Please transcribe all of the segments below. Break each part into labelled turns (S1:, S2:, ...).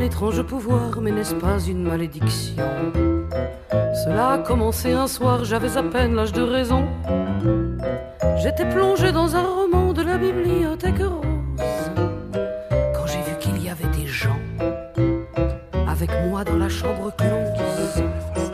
S1: étrange pouvoir, mais n'est-ce pas une malédiction? Cela a commencé un soir, j'avais à peine l'âge de raison. J'étais plongé dans un roman de la bibliothèque rose, quand j'ai vu qu'il y avait des gens avec moi dans la chambre close.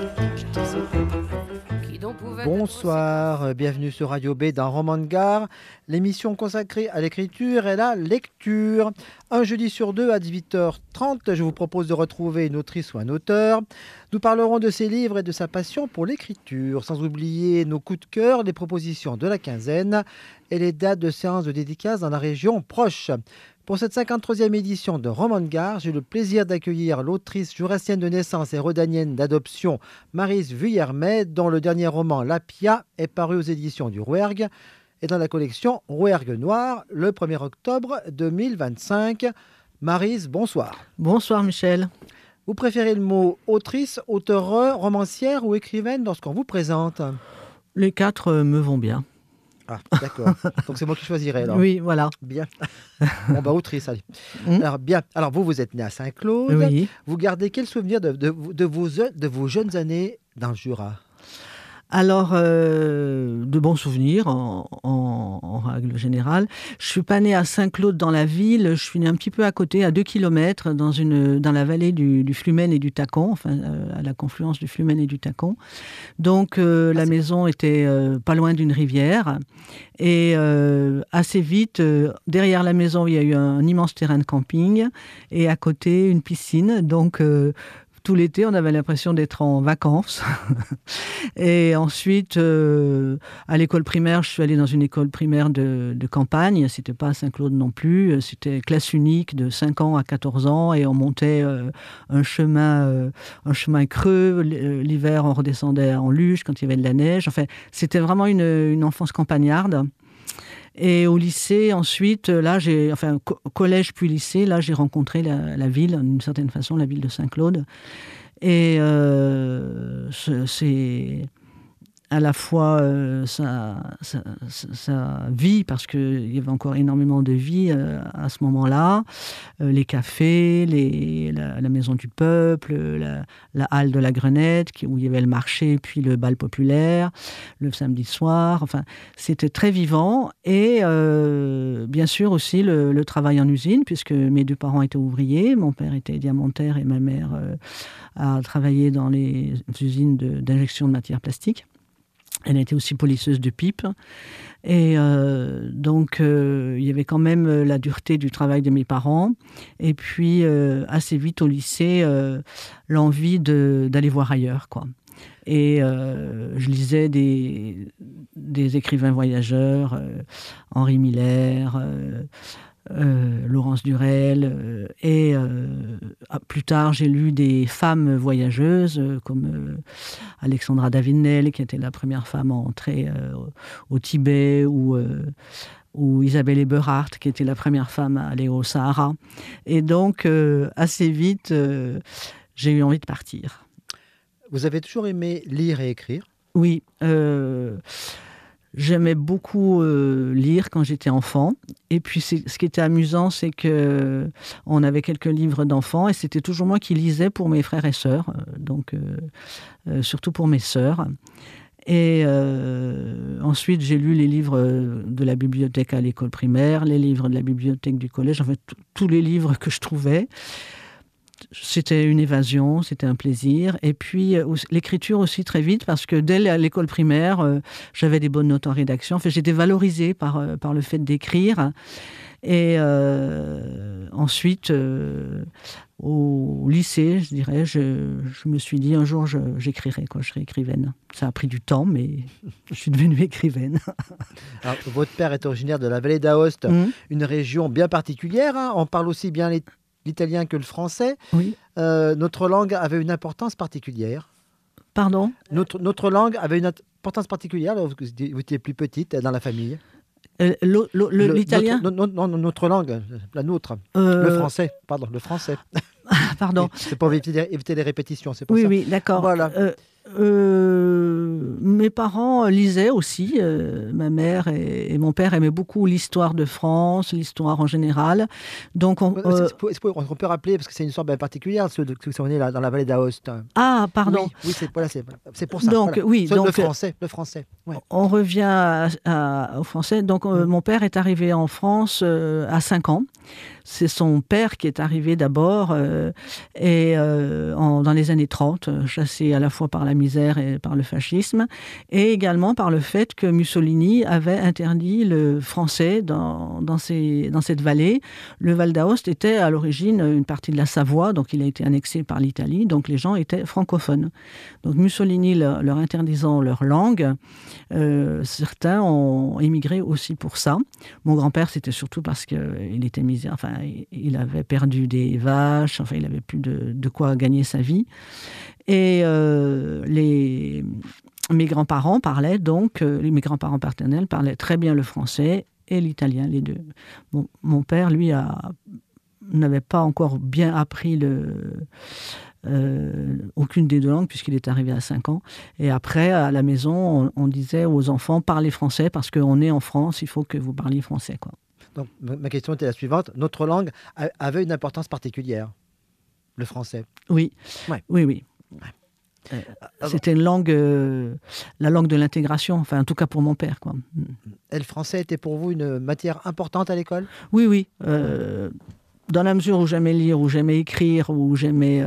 S2: Bonsoir, bienvenue sur Radio B dans Roman de Gare, l'émission consacrée à l'écriture et la lecture. Un jeudi sur deux à 18h30, je vous propose de retrouver une autrice ou un auteur. Nous parlerons de ses livres et de sa passion pour l'écriture, sans oublier nos coups de cœur, les propositions de la quinzaine et les dates de séances de dédicaces dans la région proche. Pour cette 53e édition de Roman de Gare, j'ai le plaisir d'accueillir l'autrice jurassienne de naissance et rhodanienne d'adoption Maryse Vuillermet, dont le dernier roman La Pia est paru aux éditions du Rouergue et dans la collection Rouergue Noir le 1er octobre 2025. Maryse, bonsoir.
S3: Bonsoir Michel.
S2: Vous préférez le mot autrice, auteure, romancière ou écrivaine lorsqu'on vous présente?
S3: Les quatre me vont bien.
S2: Ah, d'accord. Donc c'est moi qui choisirai alors.
S3: Oui, voilà.
S2: Bien. Bon, bah, autrice, allez. Alors, bien. Alors, vous êtes né à Saint-Claude.
S3: Oui.
S2: Vous gardez quel souvenir de vos jeunes années dans le Jura?
S3: Alors, de bons souvenirs en règle générale. Je ne suis pas née à Saint-Claude dans la ville, je suis née un petit peu à côté, à 2 kilomètres, dans la vallée du Flumen et du Tacon, enfin à la confluence du Flumen et du Tacon. Donc la maison était pas loin d'une rivière et assez vite, derrière la maison, il y a eu un immense terrain de camping et à côté une piscine. Donc tout l'été, on avait l'impression d'être en vacances. Et ensuite, à l'école primaire, je suis allée dans une école primaire de campagne. C'était pas à Saint-Claude non plus. C'était classe unique de 5 ans à 14 ans. Et on montait un chemin creux. L'hiver, on redescendait en luge quand il y avait de la neige. Enfin, c'était vraiment une enfance campagnarde. Et au lycée, ensuite, collège puis lycée, là, j'ai rencontré la ville, d'une certaine façon, la ville de Saint-Claude. Et c'est à la fois sa vie, parce qu'il y avait encore énormément de vie à ce moment-là, les cafés, la maison du peuple, la halle de la Grenette, où il y avait le marché, puis le bal populaire, le samedi soir. Enfin, c'était très vivant. Et bien sûr aussi le travail en usine, puisque mes deux parents étaient ouvriers. Mon père était diamantaire et ma mère a travaillé dans les usines d'injection de matières plastiques. Elle était aussi polisseuse de pipe. Et donc, il y avait quand même la dureté du travail de mes parents. Et puis, assez vite au lycée, l'envie d'aller voir ailleurs, quoi. Et je lisais des écrivains voyageurs, Henri Miller, Laurence Durel, et plus tard j'ai lu des femmes voyageuses comme Alexandra Davinel, qui était la première femme à entrer au Tibet, ou Isabelle Eberhardt, qui était la première femme à aller au Sahara. Et donc assez vite j'ai eu envie de partir.
S2: Vous avez toujours aimé lire et écrire?
S3: Oui. J'aimais beaucoup lire quand j'étais enfant. Et puis, ce qui était amusant, c'est qu'on avait quelques livres d'enfants et c'était toujours moi qui lisais pour mes frères et sœurs, donc surtout pour mes sœurs. Et ensuite, j'ai lu les livres de la bibliothèque à l'école primaire, les livres de la bibliothèque du collège, en fait, tous les livres que je trouvais. C'était une évasion, c'était un plaisir. Et puis, l'écriture aussi très vite, parce que dès l'école primaire, j'avais des bonnes notes en rédaction. Enfin, j'étais valorisée par le fait d'écrire. Et ensuite, au lycée, je dirais, je me suis dit, un jour, j'écrirai, quoi, je serai écrivaine. Ça a pris du temps, mais je suis devenue écrivaine.
S2: Alors, votre père est originaire de la vallée d'Aoste, une région bien particulière, hein. On parle aussi bien l'italien que le français.
S3: Oui.
S2: Notre langue avait une importance particulière.
S3: Pardon ?
S2: Notre langue avait une importance particulière lorsque vous étiez plus petite dans la famille.
S3: L'italien ?
S2: Notre langue, la nôtre. Le français, pardon, le français.
S3: Pardon.
S2: C'est pour éviter les répétitions, c'est pour ça.
S3: Oui, d'accord.
S2: Voilà.
S3: mes parents lisaient aussi. Ma mère et mon père aimaient beaucoup l'histoire de France, l'histoire en général. Donc on
S2: peut rappeler, parce que c'est une histoire bien particulière, ceux qui sont nés là, dans la vallée d'Aoste.
S3: Ah, pardon.
S2: Oui, c'est pour ça.
S3: Donc,
S2: voilà.
S3: oui, donc,
S2: le français. Ouais.
S3: On revient au français. Donc, mon père est arrivé en France à 5 ans. C'est son père qui est arrivé d'abord dans les années 30, chassé à la fois par la misère et par le fascisme, et également par le fait que Mussolini avait interdit le français dans cette vallée. Le Val d'Aoste était à l'origine une partie de la Savoie, donc il a été annexé par l'Italie, donc les gens étaient francophones. Donc Mussolini leur interdisant leur langue, certains ont émigré aussi pour ça. Mon grand-père, c'était surtout parce qu'il était misère, enfin, il avait perdu des vaches, enfin, il n'avait plus de quoi gagner sa vie. Et mes grands-parents parlaient donc, mes grands-parents paternels parlaient très bien le français et l'italien, les deux. Mon père, lui, n'avait pas encore bien appris aucune des deux langues, puisqu'il est arrivé à 5 ans. Et après, à la maison, on disait aux enfants, parlez français, parce qu'on est en France, il faut que vous parliez français, quoi.
S2: Donc, ma question était la suivante. Notre langue avait une importance particulière, le français.
S3: Oui,
S2: ouais.
S3: Oui. Ouais. C'était une langue, la langue de l'intégration, enfin, en tout cas pour mon père, quoi.
S2: Et le français était pour vous une matière importante à l'école ?
S3: Oui. Dans la mesure où j'aimais lire, où j'aimais écrire, où j'aimais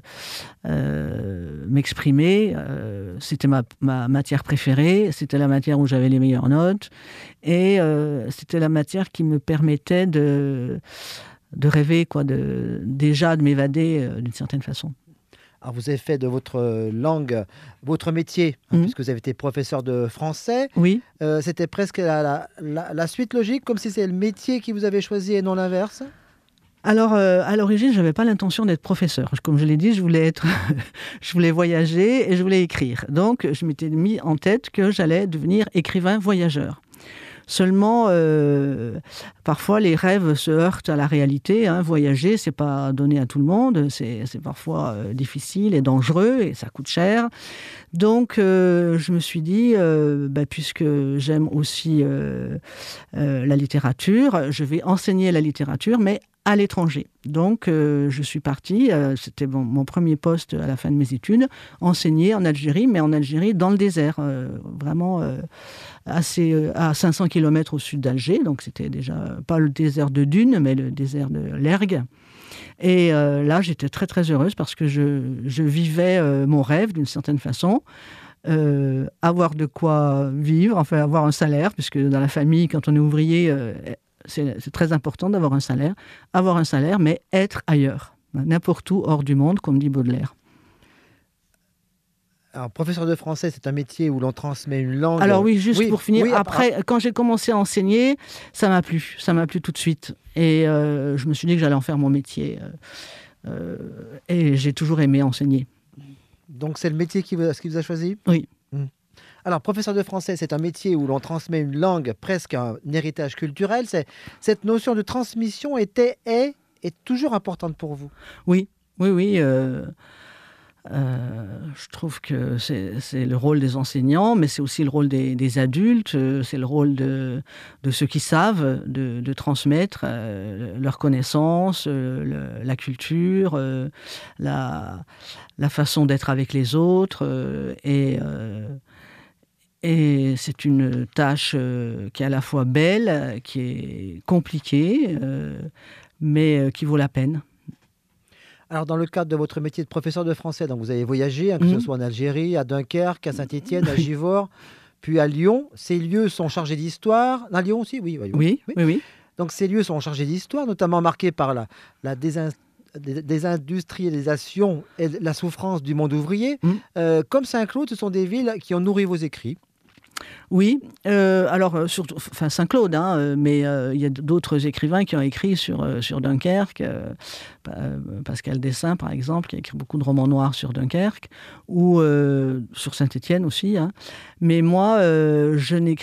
S3: m'exprimer, c'était ma matière préférée, c'était la matière où j'avais les meilleures notes, et c'était la matière qui me permettait de rêver, quoi, déjà de m'évader d'une certaine façon.
S2: Alors vous avez fait de votre langue votre métier, puisque vous avez été professeur de français.
S3: Oui.
S2: C'était presque la suite logique, comme si c'est le métier qui vous avait choisi et non l'inverse ?
S3: Alors, à l'origine, je n'avais pas l'intention d'être professeur. Comme je l'ai dit, je voulais voyager et je voulais écrire. Donc, je m'étais mis en tête que j'allais devenir écrivain voyageur. Seulement, parfois, les rêves se heurtent à la réalité. Voyager, c'est pas donné à tout le monde. C'est parfois difficile et dangereux et ça coûte cher. Donc, je me suis dit, puisque j'aime aussi la littérature, je vais enseigner la littérature, mais à l'étranger. Donc, je suis partie, c'était mon premier poste à la fin de mes études, enseigner en Algérie, mais en Algérie, dans le désert, vraiment à 500 km au sud d'Alger. Donc, c'était déjà pas le désert de Dune, mais le désert de l'Ergue. Et là, j'étais très, très heureuse parce que je vivais mon rêve d'une certaine façon. Avoir de quoi vivre, enfin avoir un salaire, puisque dans la famille, quand on est ouvrier, c'est très important d'avoir un salaire. Avoir un salaire, mais être ailleurs, n'importe où, hors du monde, comme dit Baudelaire.
S2: Alors, professeur de français, c'est un métier où l'on transmet une langue.
S3: Alors oui, pour finir, après, quand j'ai commencé à enseigner, ça m'a plu tout de suite. Et je me suis dit que j'allais en faire mon métier. Et j'ai toujours aimé enseigner.
S2: Donc c'est le métier qui vous a choisi ?
S3: Oui.
S2: Alors, professeur de français, c'est un métier où l'on transmet une langue, presque un héritage culturel. Cette notion de transmission est toujours importante pour vous ?
S3: Oui. Je trouve que c'est le rôle des enseignants, mais c'est aussi le rôle des adultes, c'est le rôle de ceux qui savent de transmettre leurs connaissances, la culture, la façon d'être avec les autres. Et c'est une tâche qui est à la fois belle, qui est compliquée, mais qui vaut la peine.
S2: Alors, dans le cadre de votre métier de professeur de français, donc vous avez voyagé, que ce soit en Algérie, à Dunkerque, à Saint-Étienne, à Givors, puis à Lyon. Ces lieux sont chargés d'histoire. À Lyon aussi, oui.
S3: Oui.
S2: Donc, ces lieux sont chargés d'histoire, notamment marqués par la désindustrialisation et la souffrance du monde ouvrier. Comme Saint-Claude, ce sont des villes qui ont nourri vos écrits.
S3: Oui, alors surtout, Saint-Claude, mais il y a d'autres écrivains qui ont écrit sur Dunkerque, Pascal Dessin par exemple, qui a écrit beaucoup de romans noirs sur Dunkerque, ou sur Saint-Étienne aussi. Mais moi, je n'écris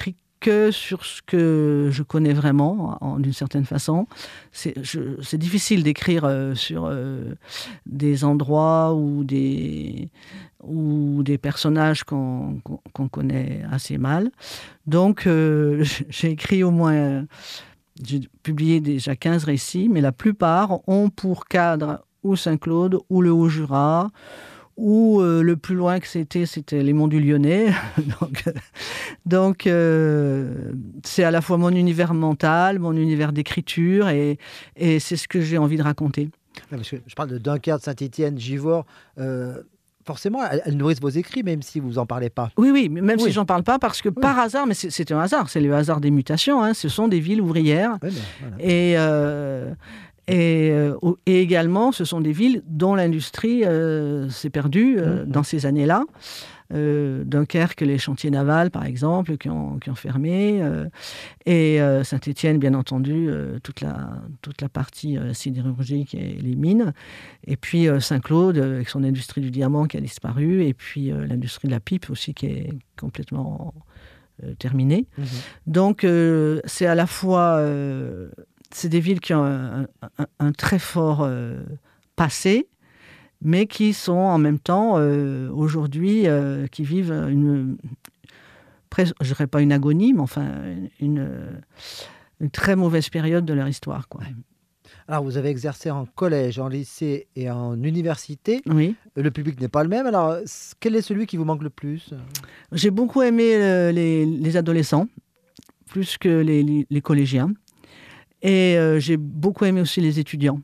S3: que sur ce que je connais vraiment, d'une certaine façon. C'est difficile d'écrire sur des endroits ou des personnages qu'on connaît assez mal. Donc, j'ai écrit j'ai publié déjà 15 récits, mais la plupart ont pour cadre ou Saint-Claude ou le Haut-Jura, ou le plus loin que c'était les Monts du Lyonnais. donc c'est à la fois mon univers mental, mon univers d'écriture, et c'est ce que j'ai envie de raconter.
S2: Parce que je parle de Dunkerque, Saint-Étienne, Givors. Forcément, elles nourrissent vos écrits, même si vous n'en parlez pas.
S3: Oui, même si j'en parle pas, parce que par hasard, mais c'est un hasard, c'est le hasard des mutations, hein, ce sont des villes ouvrières. Oui, voilà. Et également, ce sont des villes dont l'industrie s'est perdue dans ces années-là. Dunkerque, les chantiers navals, par exemple, qui ont fermé. Et Saint-Étienne, bien entendu, toute la partie sidérurgique et les mines. Et puis Saint-Claude, avec son industrie du diamant qui a disparu. Et puis l'industrie de la pipe aussi, qui est complètement terminée. Donc, c'est à la fois... c'est des villes qui ont un très fort passé, mais qui sont en même temps, aujourd'hui, qui vivent je ne dirais pas une agonie, mais enfin une très mauvaise période de leur histoire, quoi.
S2: Alors, vous avez exercé en collège, en lycée et en université.
S3: Oui.
S2: Le public n'est pas le même. Alors, quel est celui qui vous manque le plus ?
S3: J'ai beaucoup aimé les adolescents, plus que les collégiens. Et j'ai beaucoup aimé aussi les étudiants.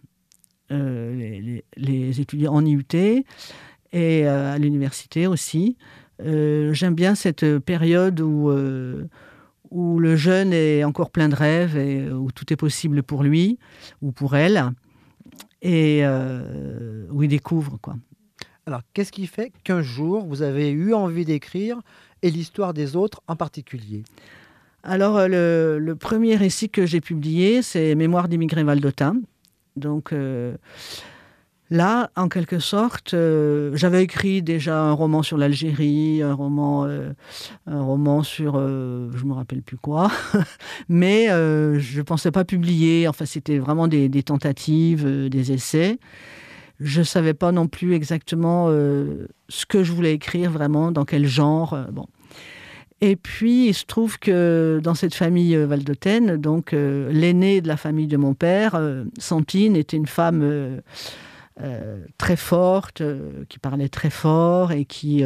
S3: Les étudiants en IUT et à l'université aussi. J'aime bien cette période où le jeune est encore plein de rêves et où tout est possible pour lui ou pour elle, et où il découvre, quoi.
S2: Alors, qu'est-ce qui fait qu'un jour, vous avez eu envie d'écrire, et l'histoire des autres en particulier ?
S3: Alors, le premier récit que j'ai publié, c'est Mémoires d'immigrés valdôtains. Donc là, en quelque sorte, j'avais écrit déjà un roman sur l'Algérie, un roman sur, je me rappelle plus quoi, mais je pensais pas publier. Enfin, c'était vraiment des tentatives, des essais. Je savais pas non plus exactement ce que je voulais écrire vraiment, dans quel genre. Bon. Et puis, il se trouve que dans cette famille valdôtaine, donc l'aînée de la famille de mon père, Santine, était une femme très forte, qui parlait très fort et qui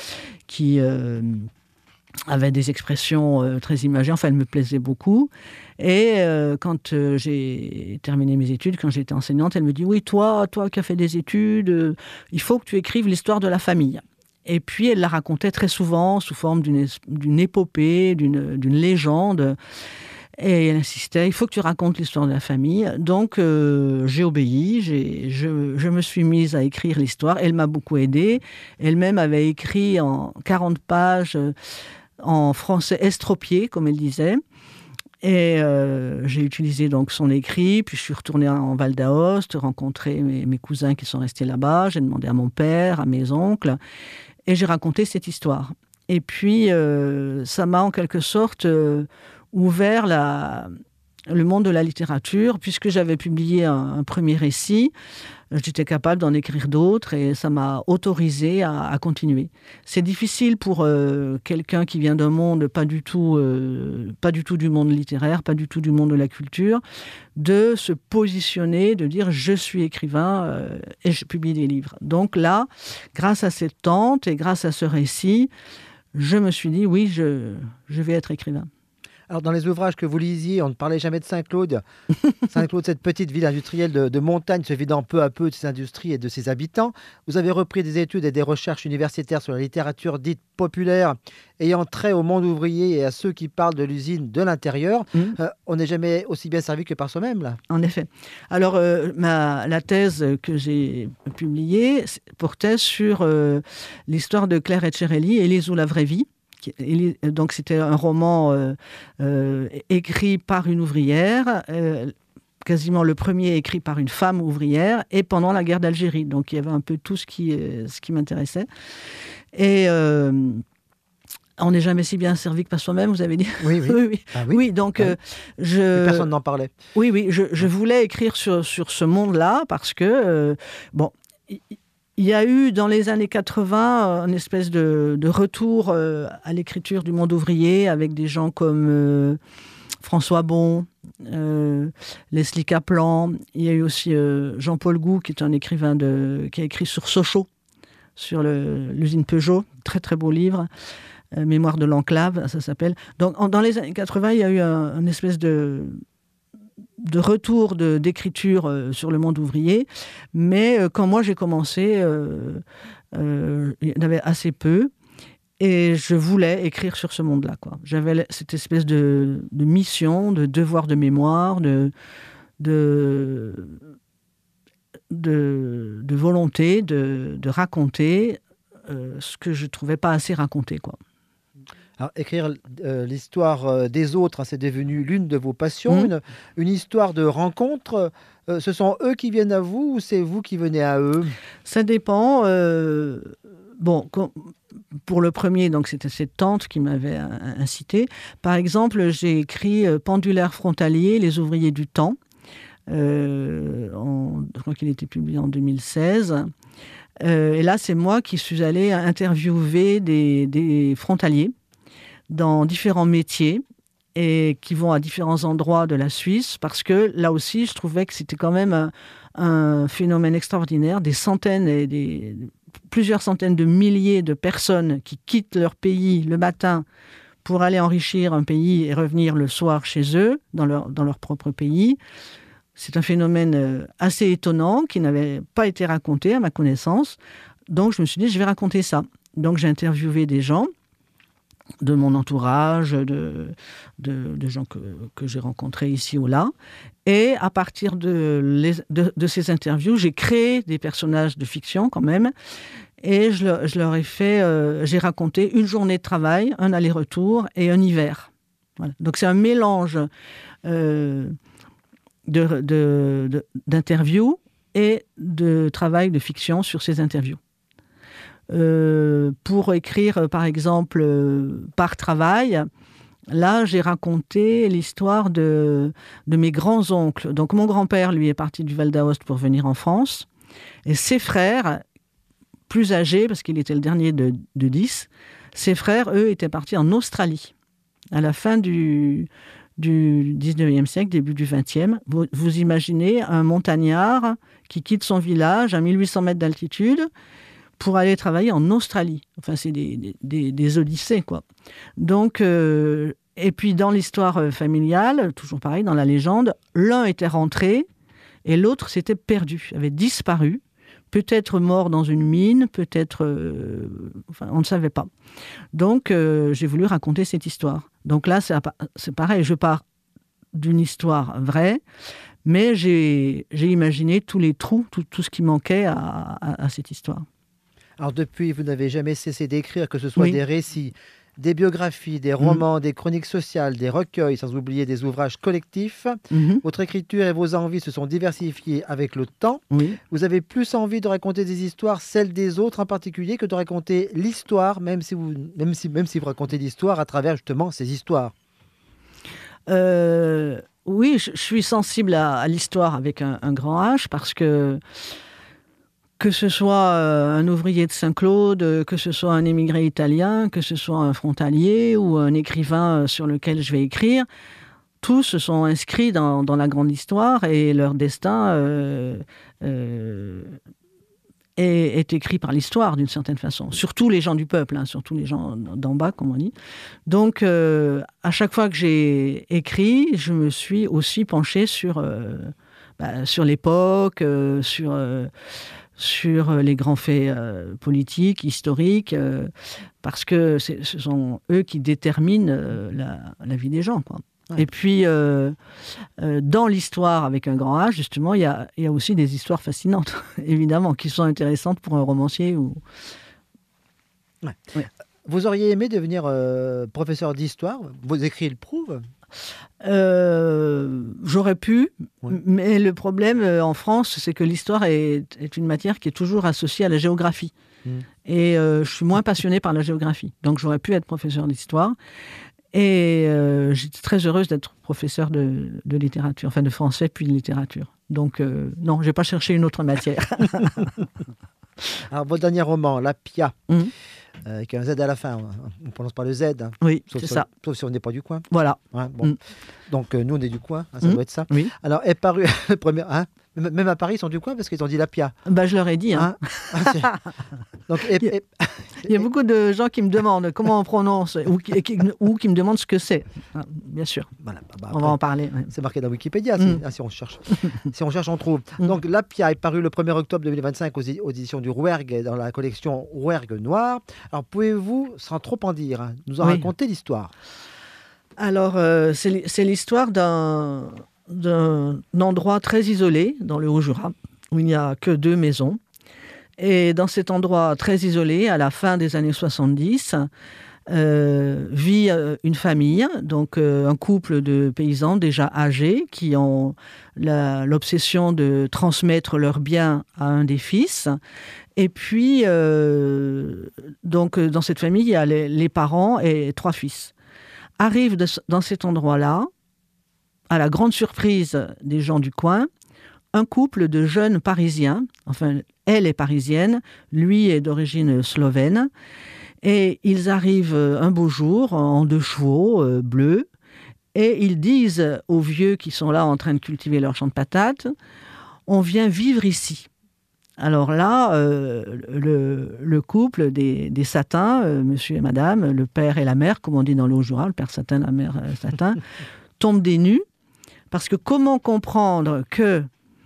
S3: avait des expressions très imagées. Enfin, elle me plaisait beaucoup. Et quand j'ai terminé mes études, quand j'étais enseignante, elle me dit « Oui, toi qui as fait des études, il faut que tu écrives l'histoire de la famille ». Et puis, elle la racontait très souvent sous forme d'une épopée, d'une légende. Et elle insistait, il faut que tu racontes l'histoire de la famille. Donc, j'ai obéi, je me suis mise à écrire l'histoire. Elle m'a beaucoup aidée. Elle-même avait écrit en 40 pages, en français estropié, comme elle disait. Et j'ai utilisé donc son écrit, puis je suis retournée en Val d'Aoste, rencontrer mes cousins qui sont restés là-bas. J'ai demandé à mon père, à mes oncles. Et j'ai raconté cette histoire. Et puis, ça m'a en quelque sorte ouvert le monde de la littérature, puisque j'avais publié un premier récit. J'étais capable d'en écrire d'autres et ça m'a autorisée à continuer. C'est difficile pour quelqu'un qui vient d'un monde pas du tout du monde littéraire, pas du tout du monde de la culture, de se positionner, de dire « je suis écrivain et je publie des livres ». Donc là, grâce à cette tante et grâce à ce récit, je me suis dit « oui, je vais être écrivain ».
S2: Alors, dans les ouvrages que vous lisiez, on ne parlait jamais de Saint-Claude. Saint-Claude, cette petite ville industrielle de montagne se vidant peu à peu de ses industries et de ses habitants. Vous avez repris des études et des recherches universitaires sur la littérature dite populaire, ayant trait au monde ouvrier et à ceux qui parlent de l'usine de l'intérieur. On n'est jamais aussi bien servi que par soi-même, là. En effet.
S3: Alors, la thèse que j'ai publiée portait sur l'histoire de Claire Etcherelli, Élise ou la vraie vie. Donc c'était un roman écrit par une ouvrière, quasiment le premier écrit par une femme ouvrière, et pendant la guerre d'Algérie. Donc il y avait un peu tout ce qui m'intéressait. Et On n'est jamais si bien servi que par soi-même, vous avez dit.
S2: Oui, oui.
S3: Oui.
S2: Ah oui.
S3: Oui, donc
S2: Personne n'en parlait.
S3: Oui, je voulais écrire sur ce monde-là parce que, il y a eu dans les années 80 une espèce de retour à l'écriture du monde ouvrier avec des gens comme François Bon, Leslie Kaplan. Il y a eu aussi Jean-Paul Gou, qui est un écrivain qui a écrit sur Sochaux, sur l'usine Peugeot. Très, très beau livre. Mémoire de l'enclave, ça s'appelle. Donc, dans les années 80, il y a eu une espèce de retour d'écriture sur le monde ouvrier. Mais quand moi, j'ai commencé, il y en avait assez peu. Et je voulais écrire sur ce monde-là, quoi. J'avais cette espèce de mission, de devoir de mémoire, de volonté de raconter ce que je ne trouvais pas assez raconté, quoi.
S2: Alors, écrire l'histoire des autres, c'est devenu l'une de vos passions, une histoire de rencontre. Ce sont eux qui viennent à vous ou c'est vous qui venez à eux? Ça
S3: dépend. Pour le premier, donc c'était cette tante qui m'avait incité. Par exemple, j'ai écrit Pendulaire frontalier, les ouvriers du temps. Je crois qu'il a été publié en 2016. Et là, c'est moi qui suis allée interviewer des frontaliers dans différents métiers et qui vont à différents endroits de la Suisse, parce que là aussi, je trouvais que c'était quand même un phénomène extraordinaire, plusieurs centaines de milliers de personnes qui quittent leur pays le matin pour aller enrichir un pays et revenir le soir chez eux, dans leur propre pays. C'est un phénomène assez étonnant qui n'avait pas été raconté à ma connaissance. Donc, je me suis dit, je vais raconter ça. Donc, j'ai interviewé des gens de mon entourage, de gens que j'ai rencontrés ici ou là. Et à partir de ces interviews, j'ai créé des personnages de fiction quand même. Et je leur ai fait... j'ai raconté une journée de travail, un aller-retour et un hiver. Voilà. Donc c'est un mélange d'interviews et de travail de fiction sur ces interviews. Pour écrire, par exemple, par travail, là, j'ai raconté l'histoire de mes grands-oncles. Donc, mon grand-père, lui, est parti du Val d'Aoste pour venir en France. Et ses frères, plus âgés, parce qu'il était le dernier de 10, ses frères, eux, étaient partis en Australie. À la fin du 19e siècle, début du 20e. Vous imaginez un montagnard qui quitte son village à 1800 mètres d'altitude pour aller travailler en Australie. Enfin, c'est des odyssées, quoi. Donc, et puis dans l'histoire familiale, toujours pareil, dans la légende, l'un était rentré et l'autre s'était perdu, avait disparu, peut-être mort dans une mine, peut-être... on ne savait pas. Donc, j'ai voulu raconter cette histoire. Donc là, c'est pareil, je pars d'une histoire vraie, mais j'ai imaginé tous les trous, tout ce qui manquait à cette histoire.
S2: Alors depuis, vous n'avez jamais cessé d'écrire, que ce soit des récits, des biographies, des romans, des chroniques sociales, des recueils, sans oublier des ouvrages collectifs. Votre écriture et vos envies se sont diversifiées avec le temps. Vous avez plus envie de raconter des histoires, celles des autres en particulier, que de raconter l'histoire, même si vous racontez l'histoire à travers justement ces histoires.
S3: Oui, je suis sensible à l'histoire avec un grand H, parce que ce soit un ouvrier de Saint-Claude, que ce soit un émigré italien, que ce soit un frontalier ou un écrivain sur lequel je vais écrire, tous se sont inscrits dans la grande histoire et leur destin est écrit par l'histoire d'une certaine façon. Surtout les gens du peuple, surtout les gens d'en bas, comme on dit. Donc, à chaque fois que j'ai écrit, je me suis aussi penchée sur l'époque, sur les grands faits politiques, historiques, parce que ce sont eux qui déterminent la vie des gens, quoi. Ouais. Et puis, dans l'histoire avec un grand H, justement, il y a aussi des histoires fascinantes, évidemment, qui sont intéressantes pour un romancier.
S2: Ouais. Vous auriez aimé devenir professeur d'histoire? Vos écrits le prouvent.
S3: J'aurais pu,
S2: Oui.
S3: mais le problème en France, c'est que l'histoire est une matière qui est toujours associée à la géographie. Et je suis moins passionnée par la géographie. Donc j'aurais pu être professeure d'histoire. Et j'étais très heureuse d'être professeure de littérature, enfin de français puis de littérature. Donc non, je n'ai pas cherché une autre matière.
S2: Alors, votre dernier roman, La Pia, qui a un Z à la fin, on ne prononce pas le Z. Hein.
S3: Oui,
S2: Sauf
S3: c'est
S2: si
S3: ça.
S2: Sauf si on n'est pas du coin.
S3: Voilà.
S2: Hein, bon. Donc, nous, on est du coin, hein, ça doit être ça.
S3: Oui.
S2: Alors, est paru le premier. Hein, même à Paris, ils sont du coin parce qu'ils ont dit La Pia.
S3: Bah, je leur ai dit. Hein.
S2: Donc,
S3: Il y a beaucoup de gens qui me demandent comment on prononce ou qui me demandent ce que c'est. Ah, bien sûr.
S2: Voilà, bah,
S3: On va en parler. Ouais.
S2: C'est marqué dans Wikipédia, si on cherche. Si on cherche, on trouve. Donc, La Pia est paru le 1er octobre 2025 aux éditions du Rouergue, dans la collection Rouergue Noir. Alors, pouvez-vous, sans trop en dire, hein, nous en raconter l'histoire?
S3: Alors, c'est l'histoire d'un endroit très isolé dans le Haut-Jura, où il n'y a que 2 maisons. Et dans cet endroit très isolé, à la fin des années 70, vit une famille, donc un couple de paysans déjà âgés qui ont l'obsession de transmettre leurs biens à un des fils. Et puis, donc, dans cette famille, il y a les parents et 3 fils. Arrive dans cet endroit-là, à la grande surprise des gens du coin, un couple de jeunes Parisiens, enfin, elle est parisienne, lui est d'origine slovène, et ils arrivent un beau jour en 2 chevaux bleus, et ils disent aux vieux qui sont là en train de cultiver leur champ de patates, « On vient vivre ici ». Alors là, le couple des Satins, monsieur et madame, le père et la mère, comme on dit dans le Haut-Jura, le père Satin, la mère Satin, tombent des nues, parce que comment comprendre que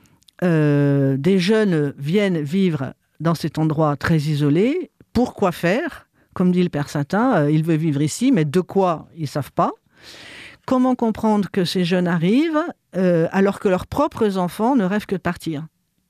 S3: des jeunes viennent vivre dans cet endroit très isolé? Pourquoi faire? Comme dit le père Satin, il veut vivre ici, mais de quoi? Ils ne savent pas. Comment comprendre que ces jeunes arrivent alors que leurs propres enfants ne rêvent que de partir?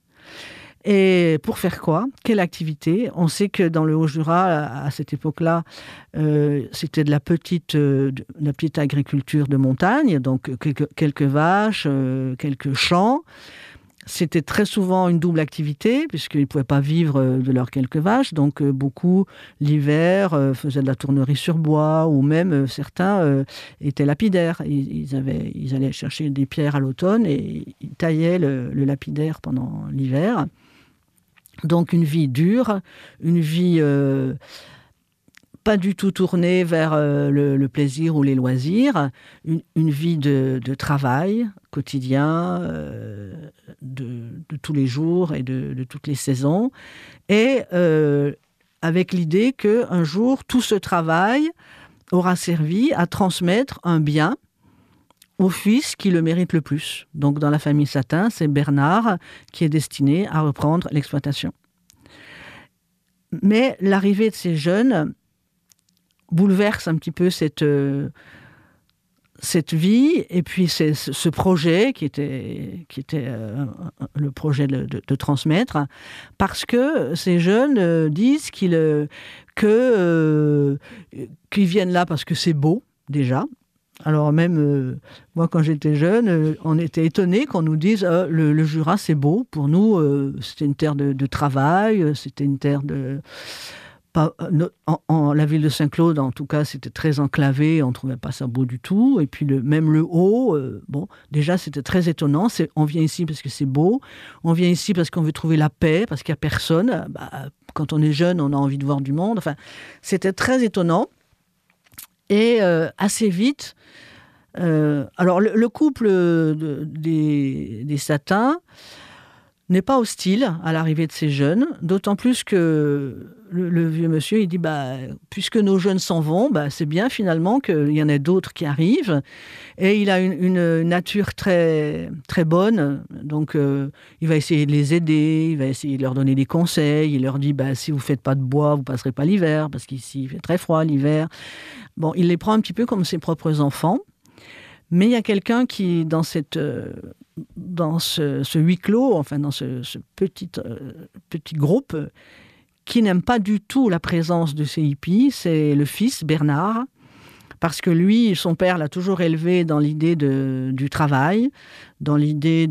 S3: Et pour faire quoi? Quelle activité? On sait que dans le Haut-Jura, à cette époque-là, c'était de la petite agriculture de montagne, donc quelques vaches, quelques champs. C'était très souvent une double activité, puisqu'ils ne pouvaient pas vivre de leurs quelques vaches. Donc, beaucoup, l'hiver, faisaient de la tournerie sur bois, ou même certains étaient lapidaires. Ils allaient chercher des pierres à l'automne et ils taillaient le lapidaire pendant l'hiver. Donc, une vie dure, une vie pas du tout tournée vers le plaisir ou les loisirs, une vie de travail quotidien, de tous les jours et de toutes les saisons, et avec l'idée qu'un jour, tout ce travail aura servi à transmettre un bien au fils qui le mérite le plus. Donc dans la famille Satin, c'est Bernard qui est destiné à reprendre l'exploitation. Mais l'arrivée de ces jeunes bouleverse un petit peu cette vie, et puis c'est ce projet qui était le projet de transmettre, parce que ces jeunes disent qu'ils viennent là parce que c'est beau, déjà. Alors même, moi quand j'étais jeune, on était étonnés qu'on nous dise le Jura c'est beau. Pour nous, c'était une terre de travail, c'était une terre de... la ville de Saint-Claude, en tout cas, c'était très enclavé, on ne trouvait pas ça beau du tout. Et puis même le Haut, déjà c'était très étonnant. On vient ici parce que c'est beau, on vient ici parce qu'on veut trouver la paix, parce qu'il n'y a personne. Quand on est jeune, on a envie de voir du monde. Enfin, c'était très étonnant. Et assez vite, alors le couple des Satins n'est pas hostile à l'arrivée de ces jeunes, d'autant plus que le vieux monsieur, il dit, puisque nos jeunes s'en vont, c'est bien finalement qu'il y en ait d'autres qui arrivent. Et il a une nature très, très bonne, donc il va essayer de les aider, il va essayer de leur donner des conseils, il leur dit, si vous ne faites pas de bois, vous ne passerez pas l'hiver, parce qu'ici il fait très froid l'hiver. Bon, il les prend un petit peu comme ses propres enfants, mais il y a quelqu'un qui, dans ce huis clos, enfin dans ce petit groupe, qui n'aime pas du tout la présence de ces hippies, c'est le fils Bernard, parce que lui, son père l'a toujours élevé dans l'idée du travail, dans l'idée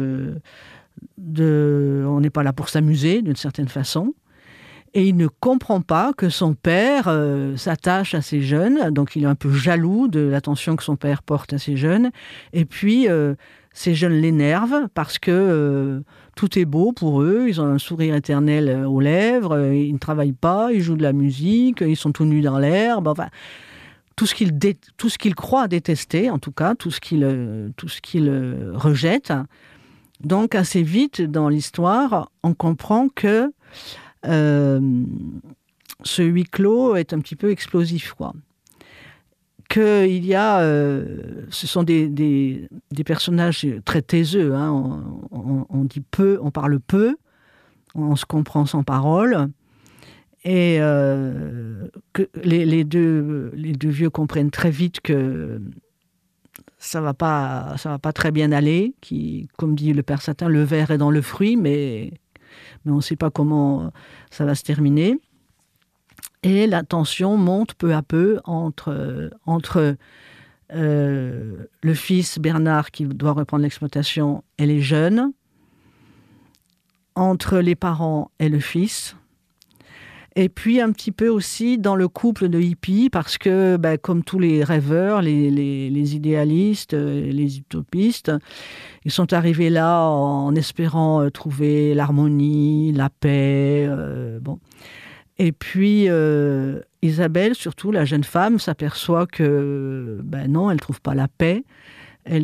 S3: on n'est pas là pour s'amuser, d'une certaine façon. Et il ne comprend pas que son père s'attache à ces jeunes, donc il est un peu jaloux de l'attention que son père porte à ces jeunes. Et puis, ces jeunes l'énervent parce que tout est beau pour eux, ils ont un sourire éternel aux lèvres, ils ne travaillent pas, ils jouent de la musique, ils sont tout nus dans l'herbe, enfin, tout ce qu'il croit détester, en tout cas, tout ce qu'il rejette. Donc, assez vite dans l'histoire, on comprend que ce huis clos est un petit peu explosif, quoi. Qu'il y a, ce sont des personnages très taiseux, hein. On dit peu, on parle peu, on se comprend sans parole, et que les deux vieux comprennent très vite que ça va pas très bien aller, comme dit le père Satin, le ver est dans le fruit, mais on ne sait pas comment ça va se terminer. Et la tension monte peu à peu entre le fils Bernard qui doit reprendre l'exploitation et les jeunes, entre les parents et le fils, et puis un petit peu aussi dans le couple de hippies, parce que comme tous les rêveurs, les idéalistes, les utopistes, ils sont arrivés là en espérant trouver l'harmonie, la paix, Et puis, Isabelle, surtout la jeune femme, s'aperçoit que, non, elle ne trouve pas la paix. Elle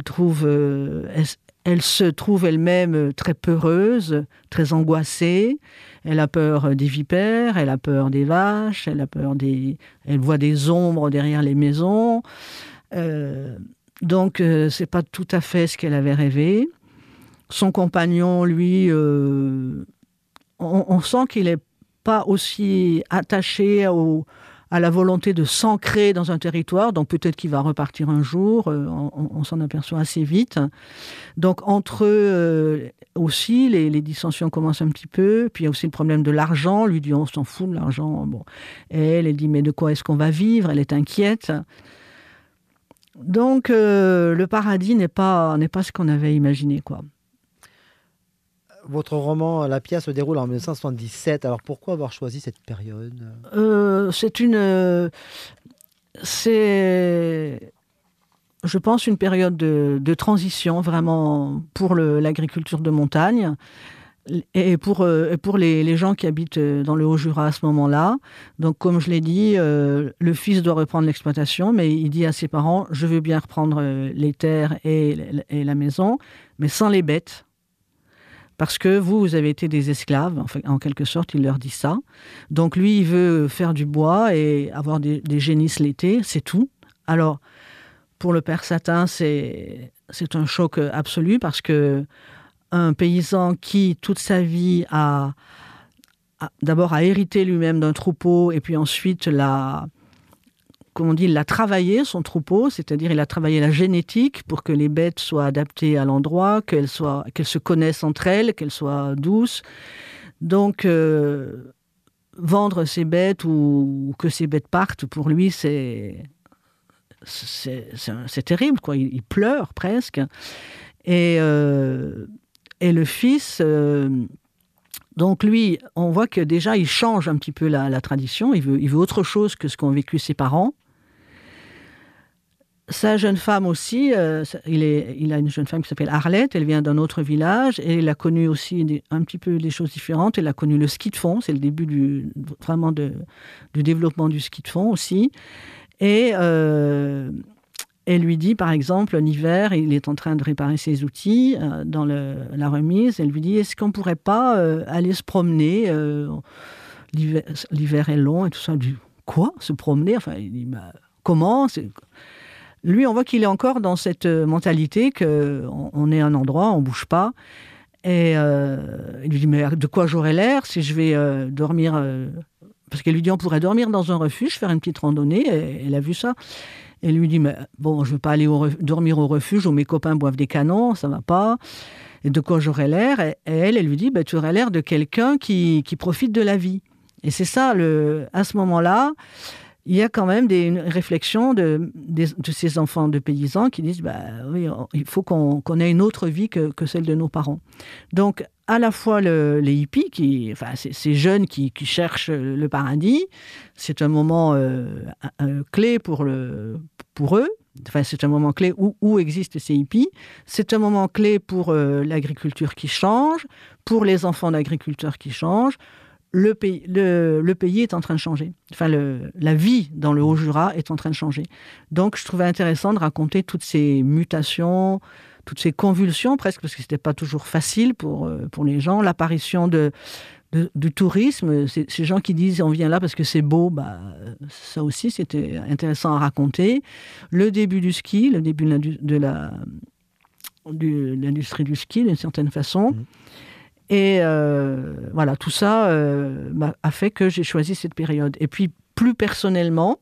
S3: se trouve elle-même très peureuse, très angoissée. Elle a peur des vipères, elle a peur des vaches, elle voit des ombres derrière les maisons. Donc, c'est pas tout à fait ce qu'elle avait rêvé. Son compagnon, lui, on sent qu'il est pas aussi attaché à la volonté de s'ancrer dans un territoire, donc peut-être qu'il va repartir un jour, on s'en aperçoit assez vite. Donc entre eux aussi, les dissensions commencent un petit peu, puis il y a aussi le problème de l'argent, lui dit on s'en fout de l'argent, bon. Et elle dit mais de quoi est-ce qu'on va vivre, elle est inquiète. Donc le paradis n'est pas ce qu'on avait imaginé, quoi.
S2: Votre roman La pièce se déroule en 1977. Alors pourquoi avoir choisi cette période ?
S3: C'est, je pense, une période de transition vraiment pour l'agriculture de montagne et pour les gens qui habitent dans le Haut-Jura à ce moment-là. Donc comme je l'ai dit, le fils doit reprendre l'exploitation, mais il dit à ses parents « je veux bien reprendre les terres et la maison, mais sans les bêtes ». Parce que vous avez été des esclaves, en quelque sorte, il leur dit ça. Donc lui, il veut faire du bois et avoir des génisses l'été, c'est tout. Alors, pour le père Satin, c'est un choc absolu parce que un paysan qui, toute sa vie, d'abord a hérité lui-même d'un troupeau et puis ensuite il a travaillé son troupeau, c'est-à-dire il a travaillé la génétique pour que les bêtes soient adaptées à l'endroit, qu'elles se connaissent entre elles, qu'elles soient douces. Donc, vendre ces bêtes ou que ces bêtes partent, pour lui, c'est terrible, quoi. Il pleure presque. Et le fils... donc lui, on voit que déjà, il change un petit peu la tradition. Il veut autre chose que ce qu'ont vécu ses parents. Sa jeune femme aussi, il a une jeune femme qui s'appelle Arlette, elle vient d'un autre village et elle a connu aussi un petit peu des choses différentes. Elle a connu le ski de fond, c'est le début du développement du ski de fond aussi. Et elle lui dit, par exemple, l'hiver, il est en train de réparer ses outils dans la remise. Elle lui dit, est-ce qu'on ne pourrait pas aller se promener l'hiver est long et tout ça. Elle dit, quoi, se promener? Enfin, il dit, comment? Lui, on voit qu'il est encore dans cette mentalité qu'on est à un endroit, on ne bouge pas. Et il lui dit, mais de quoi j'aurais l'air si je vais dormir parce qu'elle lui dit, on pourrait dormir dans un refuge, faire une petite randonnée. Et elle a vu ça. Et lui dit, mais bon, je ne veux pas aller dormir au refuge où mes copains boivent des canons, ça ne va pas. Et de quoi j'aurais l'air? Et elle lui dit, tu aurais l'air de quelqu'un qui profite de la vie. Et c'est ça, à ce moment-là, il y a quand même une réflexion de ces enfants de paysans qui disent oui, il faut qu'on ait une autre vie que celle de nos parents. Donc, à la fois les hippies, ces jeunes qui cherchent le paradis, c'est un moment clé pour eux. Enfin, c'est un moment clé où existent ces hippies. C'est un moment clé pour l'agriculture qui change, pour les enfants d'agriculteurs qui changent. Le pays est en train de changer. Enfin, la vie dans le Haut-Jura est en train de changer. Donc, je trouvais intéressant de raconter toutes ces mutations, toutes ces convulsions, presque, parce que ce n'était pas toujours facile pour les gens. L'apparition du tourisme, ces gens qui disent on vient là parce que c'est beau, ça aussi, c'était intéressant à raconter. Le début du ski, le début de l'industrie du ski, d'une certaine façon. Et voilà, tout ça a fait que j'ai choisi cette période. Et puis, plus personnellement,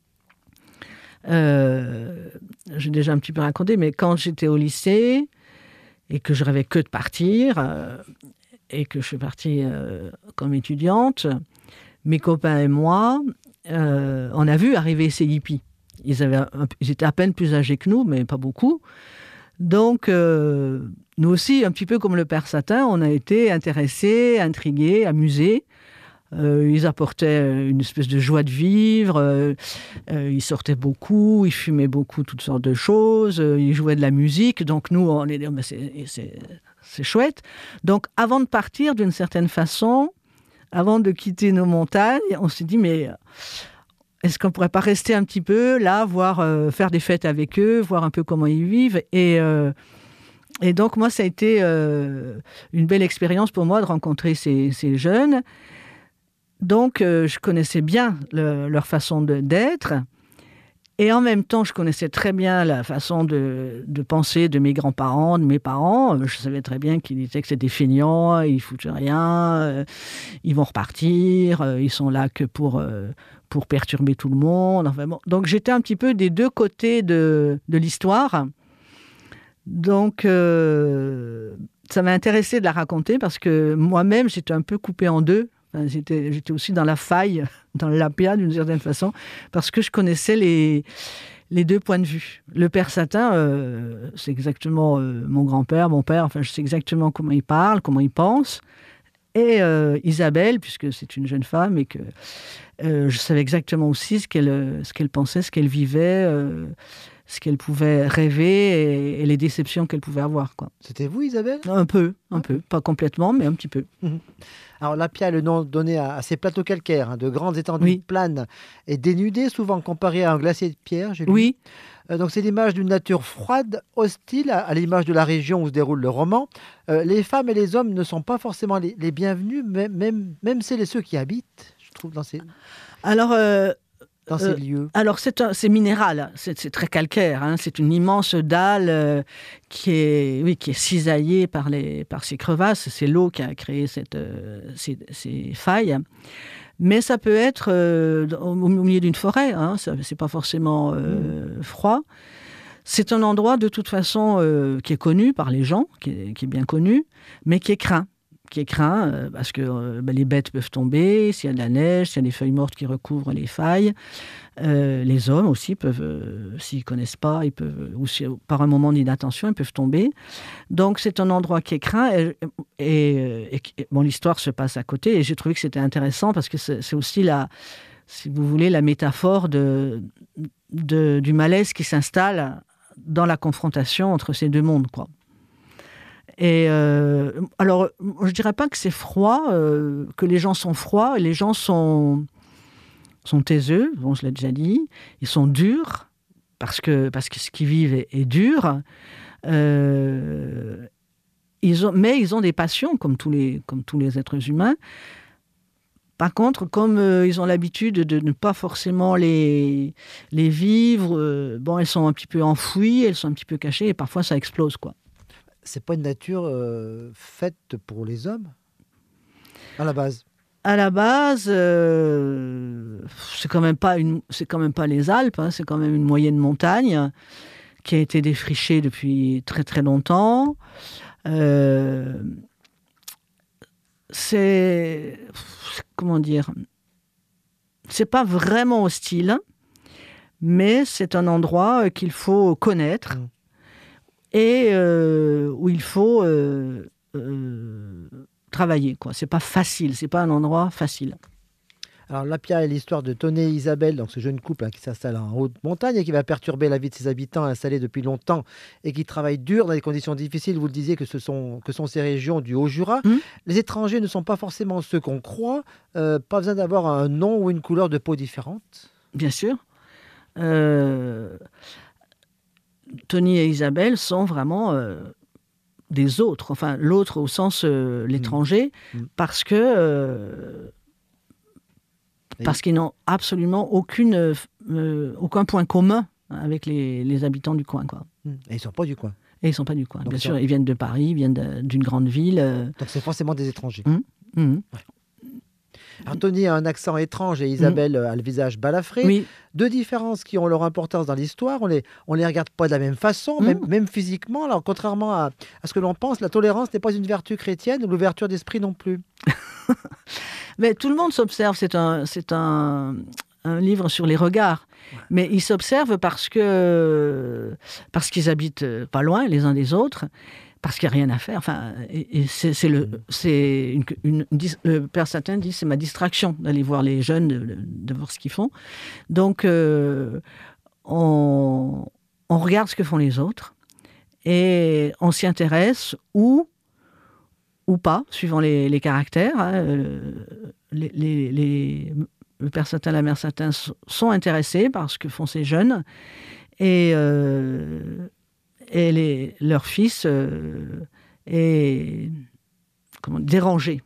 S3: j'ai déjà un petit peu raconté, mais quand j'étais au lycée et que je rêvais que de partir, et que je suis partie comme étudiante, mes copains et moi, on a vu arriver ces hippies. Ils étaient à peine plus âgés que nous, mais pas beaucoup. Donc, nous aussi, un petit peu comme le père Satin, on a été intéressés, intrigués, amusés. Ils apportaient une espèce de joie de vivre. Ils sortaient beaucoup, ils fumaient beaucoup, toutes sortes de choses. Ils jouaient de la musique. Donc, nous, on est dit, c'est chouette. Donc, avant de partir, d'une certaine façon, avant de quitter nos montagnes, on s'est dit, mais est-ce qu'on ne pourrait pas rester un petit peu là, faire des fêtes avec eux, voir un peu comment ils vivent et donc, moi, ça a été une belle expérience pour moi de rencontrer ces jeunes. Donc, je connaissais bien leur façon d'être. Et en même temps, je connaissais très bien la façon de penser de mes grands-parents, de mes parents. Je savais très bien qu'ils disaient que c'était des feignants, ils ne foutent rien, ils vont repartir, ils sont là que pour perturber tout le monde. Enfin, bon. Donc, j'étais un petit peu des deux côtés de l'histoire. Donc, ça m'a intéressé de la raconter parce que moi-même, j'étais un peu coupée en deux. Enfin, j'étais aussi dans la faille, dans l'apia d'une certaine façon, parce que je connaissais les deux points de vue. Le père Satin, c'est exactement mon grand-père, mon père, enfin, je sais exactement comment il parle, comment il pense. Et Isabelle, puisque c'est une jeune femme et que je savais exactement aussi ce qu'elle pensait, ce qu'elle vivait, ce qu'elle pouvait rêver et les déceptions qu'elle pouvait avoir, quoi.
S2: C'était vous, Isabelle ?
S3: Un peu. Pas complètement, mais un petit peu.
S2: Alors, l'Apia est le nom donné à ces plateaux calcaires, de grandes étendues planes et dénudées, souvent comparées à un glacier de pierre, j'ai lu.
S3: Oui.
S2: Donc, c'est l'image d'une nature froide, hostile, à l'image de la région où se déroule le roman. Les femmes et les hommes ne sont pas forcément les bienvenus, même ceux qui habitent, je trouve, dans ces... Alors... dans ces lieux.
S3: Alors, c'est minéral, c'est très calcaire. Hein. C'est une immense dalle qui est cisaillée par ces crevasses. C'est l'eau qui a créé ces failles. Mais ça peut être au milieu d'une forêt. Hein. C'est pas forcément froid. C'est un endroit, de toute façon, qui est connu par les gens, qui est bien connu, mais qui est craint. Parce que les bêtes peuvent tomber, s'il y a de la neige, s'il y a des feuilles mortes qui recouvrent les failles. Les hommes aussi peuvent, s'ils ne connaissent pas, ils peuvent, ou si, par un moment d'inattention, ils peuvent tomber. Donc c'est un endroit qui est craint et l'histoire se passe à côté. Et j'ai trouvé que c'était intéressant parce que c'est aussi si vous voulez, la métaphore du malaise qui s'installe dans la confrontation entre ces deux mondes, quoi. Et alors, je dirais pas que c'est froid, que les gens sont froids. Les gens sont taiseux, bon, je l'ai déjà dit. Ils sont durs parce que ce qu'ils vivent est dur. Mais ils ont des passions comme tous les êtres humains. Par contre, comme ils ont l'habitude de ne pas forcément les vivre, elles sont un petit peu enfouies, elles sont un petit peu cachées et parfois ça explose, quoi.
S2: C'est pas une nature faite pour les hommes, à la base.
S3: À la base, c'est quand même pas les Alpes, hein, c'est quand même une moyenne montagne qui a été défrichée depuis très très longtemps. C'est comment dire, c'est pas vraiment hostile, mais c'est un endroit qu'il faut connaître et où il faut travailler, quoi. C'est pas facile, c'est pas un endroit facile.
S2: Alors, Lapia est l'histoire de Tony et Isabelle, donc ce jeune couple qui s'installe en haute montagne et qui va perturber la vie de ses habitants installés depuis longtemps et qui travaillent dur dans des conditions difficiles. Vous le disiez que ce sont ces régions du Haut-Jura. Les étrangers ne sont pas forcément ceux qu'on croit. Pas besoin d'avoir un nom ou une couleur de peau différente.
S3: Bien sûr. Tony et Isabelle sont vraiment des autres, enfin l'autre au sens l'étranger, parce qu'ils n'ont absolument aucun point commun avec les habitants du coin, quoi.
S2: Et ils ne sont pas du coin.
S3: Et ils ne sont pas du coin.
S2: Donc,
S3: bien sûr, ils viennent de Paris, ils viennent d'une grande ville.
S2: Donc c'est forcément des étrangers.
S3: Ouais.
S2: Alors, Tony a un accent étrange et Isabelle a le visage balafré.
S3: Oui.
S2: Deux différences qui ont leur importance dans l'histoire. On les regarde pas de la même façon, même physiquement. Alors, contrairement à ce que l'on pense, la tolérance n'est pas une vertu chrétienne, l'ouverture d'esprit non plus.
S3: Mais tout le monde s'observe. C'est un livre sur les regards. Ouais. Mais ils s'observent parce qu'ils habitent pas loin les uns des autres. Parce qu'il n'y a rien à faire. Enfin, le Père Satin dit c'est ma distraction d'aller voir les jeunes, de voir ce qu'ils font. Donc, on regarde ce que font les autres et on s'y intéresse ou pas, suivant les caractères. Hein. Le Père Satin, la Mère Satin sont intéressés par ce que font ces jeunes et leur fils est dérangé.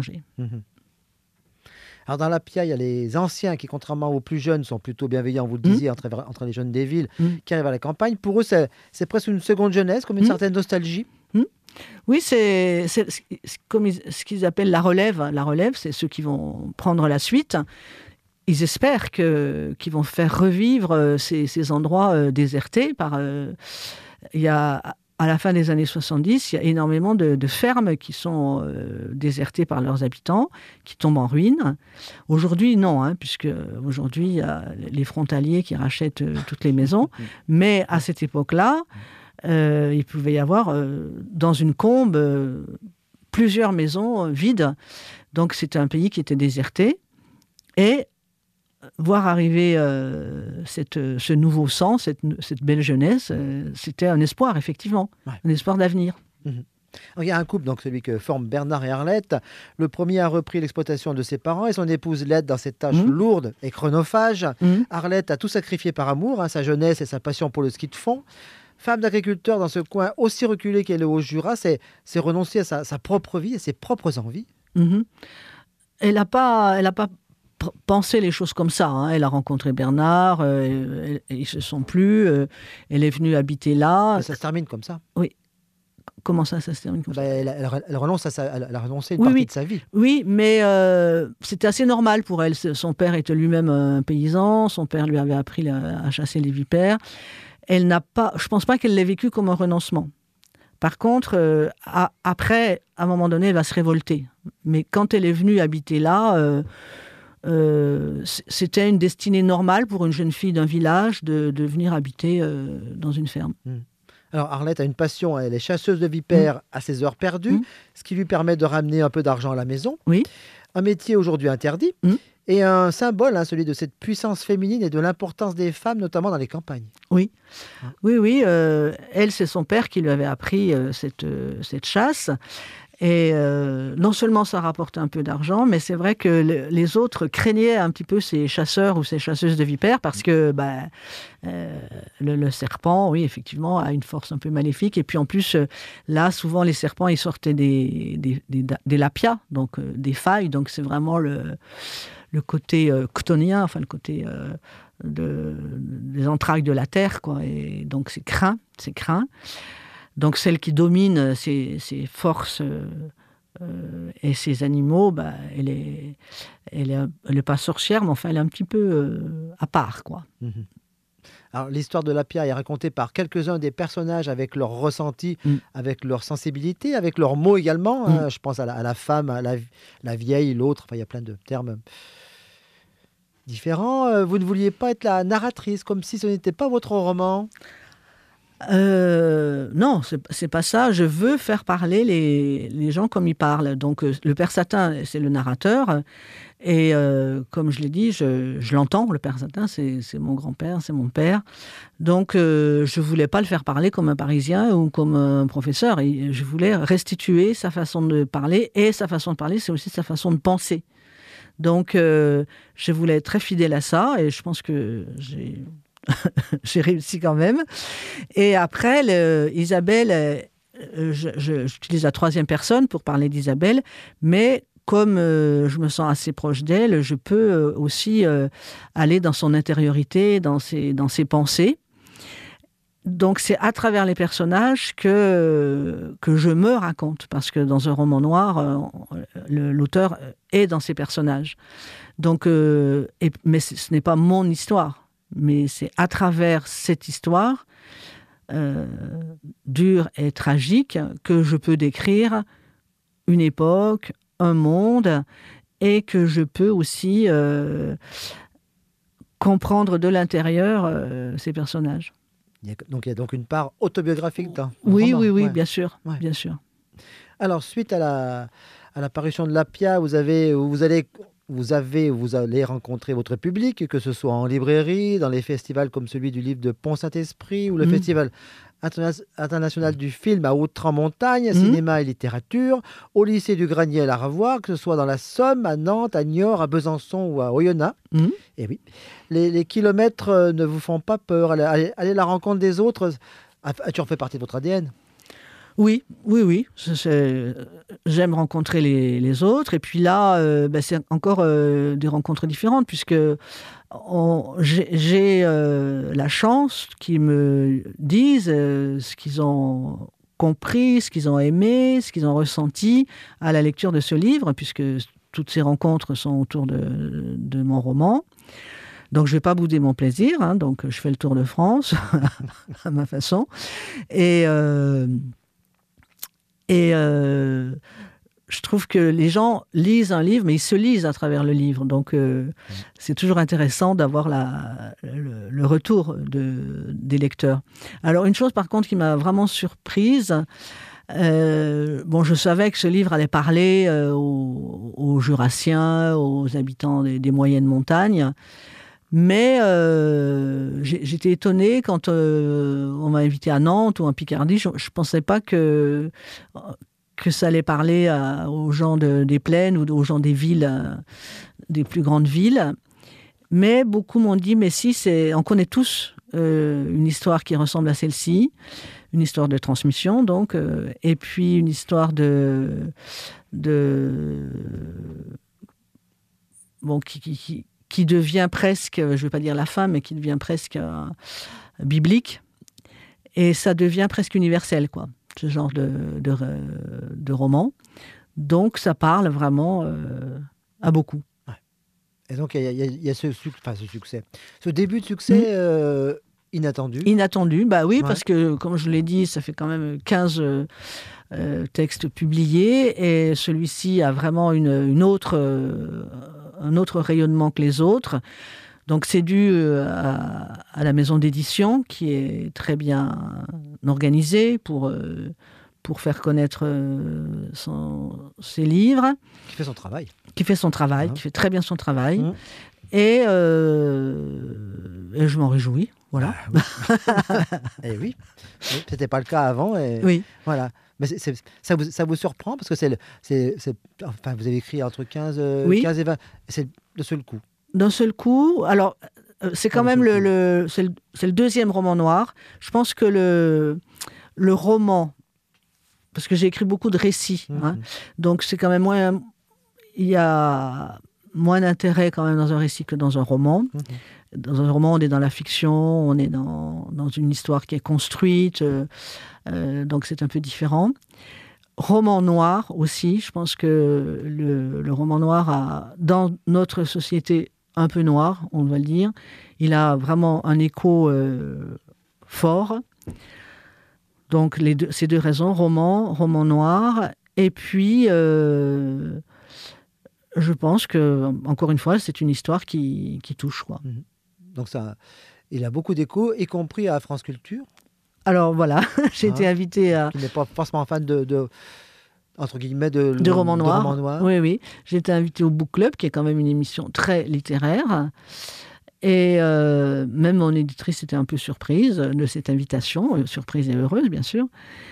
S2: Alors dans Lapia, il y a les anciens qui, contrairement aux plus jeunes, sont plutôt bienveillants, vous le disiez, entre les jeunes des villes qui arrivent à la campagne. Pour eux, c'est presque une seconde jeunesse, comme une certaine nostalgie.
S3: Oui, c'est comme ce qu'ils appellent la relève. La relève, c'est ceux qui vont prendre la suite. Ils espèrent qu'ils vont faire revivre ces endroits désertés par... Il y a, à la fin des années 70, il y a énormément de fermes qui sont désertées par leurs habitants, qui tombent en ruine. Aujourd'hui, non, puisque aujourd'hui, il y a les frontaliers qui rachètent toutes les maisons. Mais à cette époque-là, il pouvait y avoir dans une combe plusieurs maisons vides. Donc, c'était un pays qui était déserté. Et voir arriver ce nouveau sang, cette belle jeunesse, c'était un espoir, effectivement, un espoir d'avenir.
S2: Il y a un couple, donc celui que forment Bernard et Arlette. Le premier a repris l'exploitation de ses parents et son épouse l'aide dans cette tâche lourde et chronophage. Arlette a tout sacrifié par amour, sa jeunesse et sa passion pour le ski de fond. Femme d'agriculteur dans ce coin aussi reculé qu'est le Haut-Jura, c'est renoncer à sa propre vie et ses propres envies.
S3: Elle n'a pas penser les choses comme ça. Elle a rencontré Bernard, ils ne se sont plus, elle est venue habiter là.
S2: Mais ça se termine comme ça.
S3: Oui. Comment ça se termine comme ça?
S2: Elle renonce elle a renoncé à une partie de sa vie.
S3: Oui, mais c'était assez normal pour elle. Son père était lui-même un paysan, son père lui avait appris à chasser les vipères. Je ne pense pas qu'elle l'ait vécu comme un renoncement. Par contre, après, à un moment donné, elle va se révolter. Mais quand elle est venue habiter là... c'était une destinée normale pour une jeune fille d'un village de venir habiter dans une ferme.
S2: Alors Arlette a une passion, elle est chasseuse de vipères à ses heures perdues, ce qui lui permet de ramener un peu d'argent à la maison.
S3: Oui. Un
S2: métier aujourd'hui interdit et un symbole, celui de cette puissance féminine et de l'importance des femmes, notamment dans les campagnes.
S3: Oui, oui. Elle, c'est son père qui lui avait appris cette chasse. Et non seulement ça rapportait un peu d'argent, mais c'est vrai que les autres craignaient un petit peu ces chasseurs ou ces chasseuses de vipères parce que le serpent, oui, effectivement, a une force un peu maléfique. Et puis en plus, là, souvent, les serpents, ils sortaient des lapias, donc des failles. Donc c'est vraiment le côté chthonien, enfin le côté des entrailles de la terre, quoi. Et donc c'est craint. Donc celle qui domine ces forces et ces animaux, elle est pas sorcière, mais enfin elle est un petit peu à part, quoi.
S2: Alors l'histoire de Lapia est racontée par quelques-uns des personnages avec leurs ressentis, avec leur sensibilité, avec leurs mots également. Je pense à la femme, à la vieille, l'autre. Enfin, il y a plein de termes différent. Vous ne vouliez pas être la narratrice, comme si ce n'était pas votre roman.
S3: Non, c'est pas ça. Je veux faire parler les gens comme ils parlent. Donc, le père Satin, c'est le narrateur. Et comme je l'ai dit, je l'entends. Le père Satin, c'est mon grand-père, c'est mon père. Donc, je voulais pas le faire parler comme un Parisien ou comme un professeur. Et je voulais restituer sa façon de parler. Et sa façon de parler, c'est aussi sa façon de penser. Donc, je voulais être très fidèle à ça. Et je pense que j'ai réussi quand même. Et après, Isabelle, j'utilise la troisième personne pour parler d'Isabelle, mais comme je me sens assez proche d'elle, je peux aussi aller dans son intériorité, dans ses pensées. Donc c'est à travers les personnages que je me raconte, parce que dans un roman noir, l'auteur est dans ses personnages. Donc, mais ce n'est pas mon histoire. Mais c'est à travers cette histoire dure et tragique que je peux décrire une époque, un monde, et que je peux aussi comprendre de l'intérieur ces personnages.
S2: Donc il y a donc une part autobiographique dans
S3: oui,
S2: roman.
S3: Oui,
S2: Ouais.
S3: bien sûr,
S2: Ouais.
S3: bien sûr.
S2: Alors, suite à la parution de l'Appia, vous allez rencontrer votre public, que ce soit en librairie, dans les festivals comme celui du livre de Pont-Saint-Esprit ou le Festival international du film à Haute-Montagne, cinéma et littérature, au lycée du Granier à la Revoir, que ce soit dans la Somme, à Nantes, à Niort, à Besançon ou à Oyonnax. Et oui, les kilomètres ne vous font pas peur. Aller à la rencontre des autres, tu en fais partie de votre ADN.
S3: Oui. J'aime rencontrer les autres. Et puis là, c'est encore des rencontres différentes, puisque j'ai la chance qu'ils me disent ce qu'ils ont compris, ce qu'ils ont aimé, ce qu'ils ont ressenti à la lecture de ce livre, puisque toutes ces rencontres sont autour de mon roman. Donc, je ne vais pas bouder mon plaisir. Donc, je fais le tour de France à ma façon. Et je trouve que les gens lisent un livre, mais ils se lisent à travers le livre. Donc, c'est toujours intéressant d'avoir le retour des lecteurs. Alors, une chose, par contre, qui m'a vraiment surprise, je savais que ce livre allait parler aux Jurassiens, aux habitants des moyennes montagnes. Mais j'étais étonnée quand on m'a invité à Nantes ou en Picardie. Je ne pensais pas que ça allait parler aux gens des plaines ou aux gens des villes, des plus grandes villes. Mais beaucoup m'ont dit, mais si, on connaît tous une histoire qui ressemble à celle-ci, une histoire de transmission, donc, et puis une histoire qui devient presque, je ne vais pas dire la fin, mais qui devient presque biblique. Et ça devient presque universel, quoi, ce genre de roman. Donc, ça parle vraiment à beaucoup.
S2: Ouais. Et donc, il y a ce succès. Ce début de succès inattendu.
S3: Inattendu, oui, parce que, comme je l'ai dit, ça fait quand même 15 textes publiés, et celui-ci a vraiment un autre rayonnement que les autres. Donc c'est dû à la maison d'édition qui est très bien organisée pour faire connaître ses livres.
S2: Qui fait son travail.
S3: Qui fait très bien son travail. Et je m'en réjouis. Voilà.
S2: Et oui, c'était pas le cas avant. Et
S3: oui.
S2: Voilà. Mais ça vous surprend parce que vous avez écrit entre 15 et 20. C'est d'un seul coup.
S3: D'un seul coup. Alors, c'est quand même c'est le deuxième roman noir. Je pense que le roman, parce que j'ai écrit beaucoup de récits, donc c'est quand même moins. Il y a moins d'intérêt quand même dans un récit que dans un roman. Dans un roman, on est dans la fiction, on est dans une histoire qui est construite, donc c'est un peu différent. Roman noir aussi, je pense que le roman noir a, dans notre société un peu noire, on va le dire, il a vraiment un écho fort. Donc ces deux raisons, roman noir, et puis je je pense que, encore une fois, c'est une histoire qui touche, quoi.
S2: Donc il a beaucoup d'écho, y compris à France Culture.
S3: Alors voilà, j'ai été invitée à...
S2: Qui n'est pas forcément fan entre guillemets,
S3: de romans noirs.
S2: De romans noirs.
S3: Oui. J'ai été invitée au Book Club, qui est quand même une émission très littéraire. Et même mon éditrice était un peu surprise de cette invitation, surprise et heureuse, bien sûr.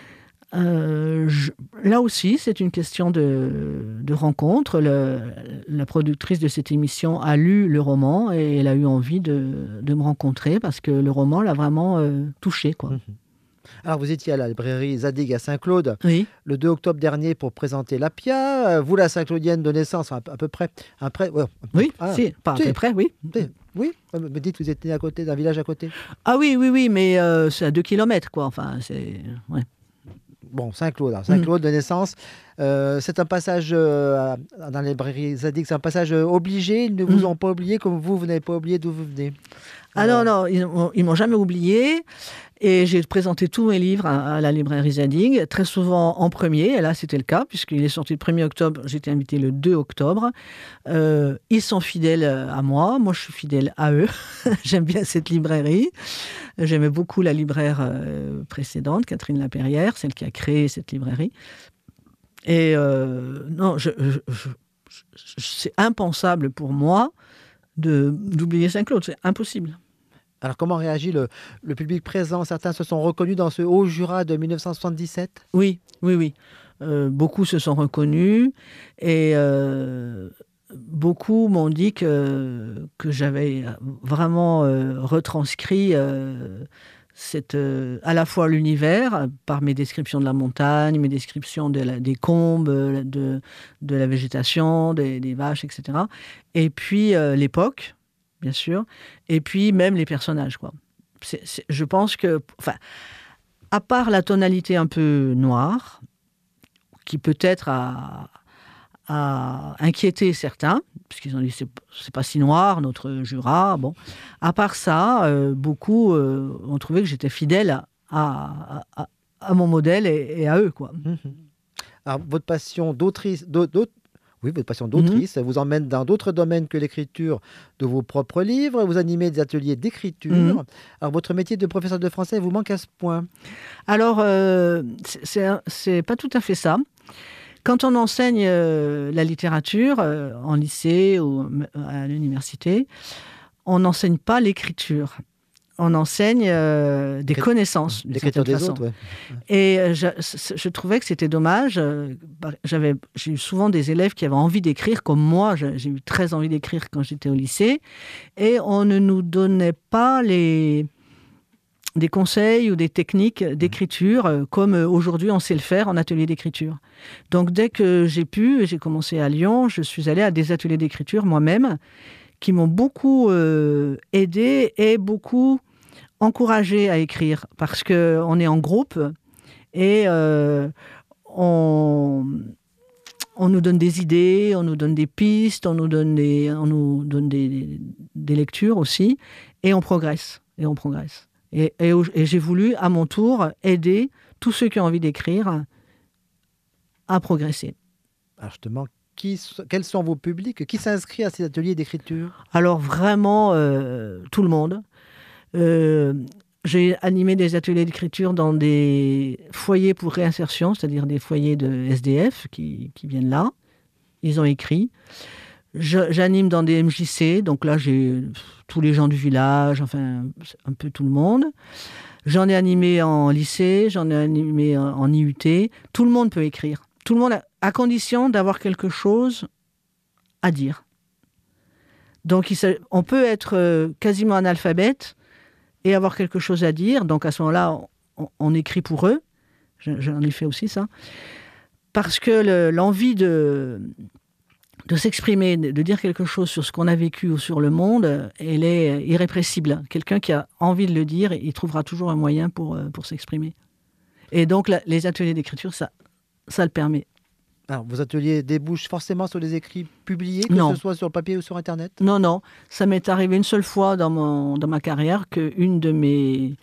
S3: Là aussi, c'est une question de rencontre. La productrice de cette émission a lu le roman et elle a eu envie de me rencontrer parce que le roman l'a vraiment touchée, quoi.
S2: Alors, vous étiez à la librairie Zadig à Saint-Claude
S3: le
S2: 2 octobre dernier pour présenter l'Appia. Vous, la Saint-Claudienne de naissance, à peu près.
S3: Pas à peu près, oui.
S2: Oui, me dites, vous êtes né à côté d'un village à côté.
S3: Ah oui, mais c'est à 2 kilomètres, quoi. Enfin, c'est... Ouais.
S2: Bon, Saint-Claude. Saint-Claude de naissance. C'est un passage dans la librairie Zadig, c'est un passage obligé. Ils ne vous ont pas oublié, comme vous n'avez pas oublié d'où vous venez.
S3: Ah non, ils m'ont jamais oublié. Et j'ai présenté tous mes livres à la librairie Zadig, très souvent en premier. Et là, c'était le cas, puisqu'il est sorti le 1er octobre. J'étais invitée le 2 octobre. Ils sont fidèles à moi. Moi, je suis fidèle à eux. J'aime bien cette librairie. J'aimais beaucoup la libraire précédente, Catherine Lapérière, celle qui a créé cette librairie. Et non, c'est impensable pour moi d'oublier Saint-Claude. C'est impossible.
S2: Alors, comment réagit le public présent? Certains se sont reconnus dans ce Haut Jura de 1977?
S3: Oui. Beaucoup se sont reconnus et beaucoup m'ont dit que j'avais vraiment retranscrit à la fois l'univers, par mes descriptions de la montagne, mes descriptions des combes, de la végétation, des vaches, etc. Et puis l'époque, bien sûr, et puis même les personnages, quoi. Je pense que, à part la tonalité un peu noire, qui peut-être a inquiété certains, puisqu'ils ont dit c'est pas si noir notre Jura. Bon, à part ça, beaucoup ont trouvé que j'étais fidèle à mon modèle et à eux, quoi.
S2: Alors, votre passion d'autrice, vous emmène dans d'autres domaines que l'écriture de vos propres livres. Vous animez des ateliers d'écriture. Alors, votre métier de professeur de français vous manque à ce point?
S3: Alors, c'est pas tout à fait ça. Quand on enseigne la littérature en lycée ou à l'université, on n'enseigne pas l'écriture. On enseigne des connaissanses, d'une certaine façon.
S2: Autres, ouais.
S3: Et je trouvais que c'était dommage. J'ai eu souvent des élèves qui avaient envie d'écrire, comme moi. J'ai eu très envie d'écrire quand j'étais au lycée. Et on ne nous donnait pas des conseils ou des techniques d'écriture comme aujourd'hui on sait le faire en atelier d'écriture. Donc dès que j'ai commencé à Lyon, je suis allée à des ateliers d'écriture moi-même qui m'ont beaucoup aidée et beaucoup encouragée à écrire parce qu'on est en groupe et on nous donne des idées, on nous donne des pistes, on nous donne des lectures aussi et on progresse. Et j'ai voulu, à mon tour, aider tous ceux qui ont envie d'écrire à progresser.
S2: Alors justement, quels sont vos publics? Qui s'inscrit à ces ateliers d'écriture? Alors
S3: vraiment, tout le monde. J'ai animé des ateliers d'écriture dans des foyers pour réinsertion, c'est-à-dire des foyers de SDF qui viennent là. Ils ont écrit. J'anime dans des MJC, donc là j'ai tous les gens du village, enfin un peu tout le monde. J'en ai animé en lycée, j'en ai animé en IUT. Tout le monde peut écrire. Tout le monde, à condition d'avoir quelque chose à dire. Donc on peut être quasiment analphabète et avoir quelque chose à dire. Donc à ce moment-là, on écrit pour eux. J'en ai fait aussi ça. Parce que l'envie de s'exprimer, de dire quelque chose sur ce qu'on a vécu ou sur le monde, elle est irrépressible. Quelqu'un qui a envie de le dire, il trouvera toujours un moyen pour s'exprimer. Et donc, les ateliers d'écriture, ça le permet.
S2: Alors, vos ateliers débouchent forcément sur des écrits publiés, que ce soit sur le papier ou sur Internet?
S3: Non. Ça m'est arrivé une seule fois dans ma carrière qu'une de mes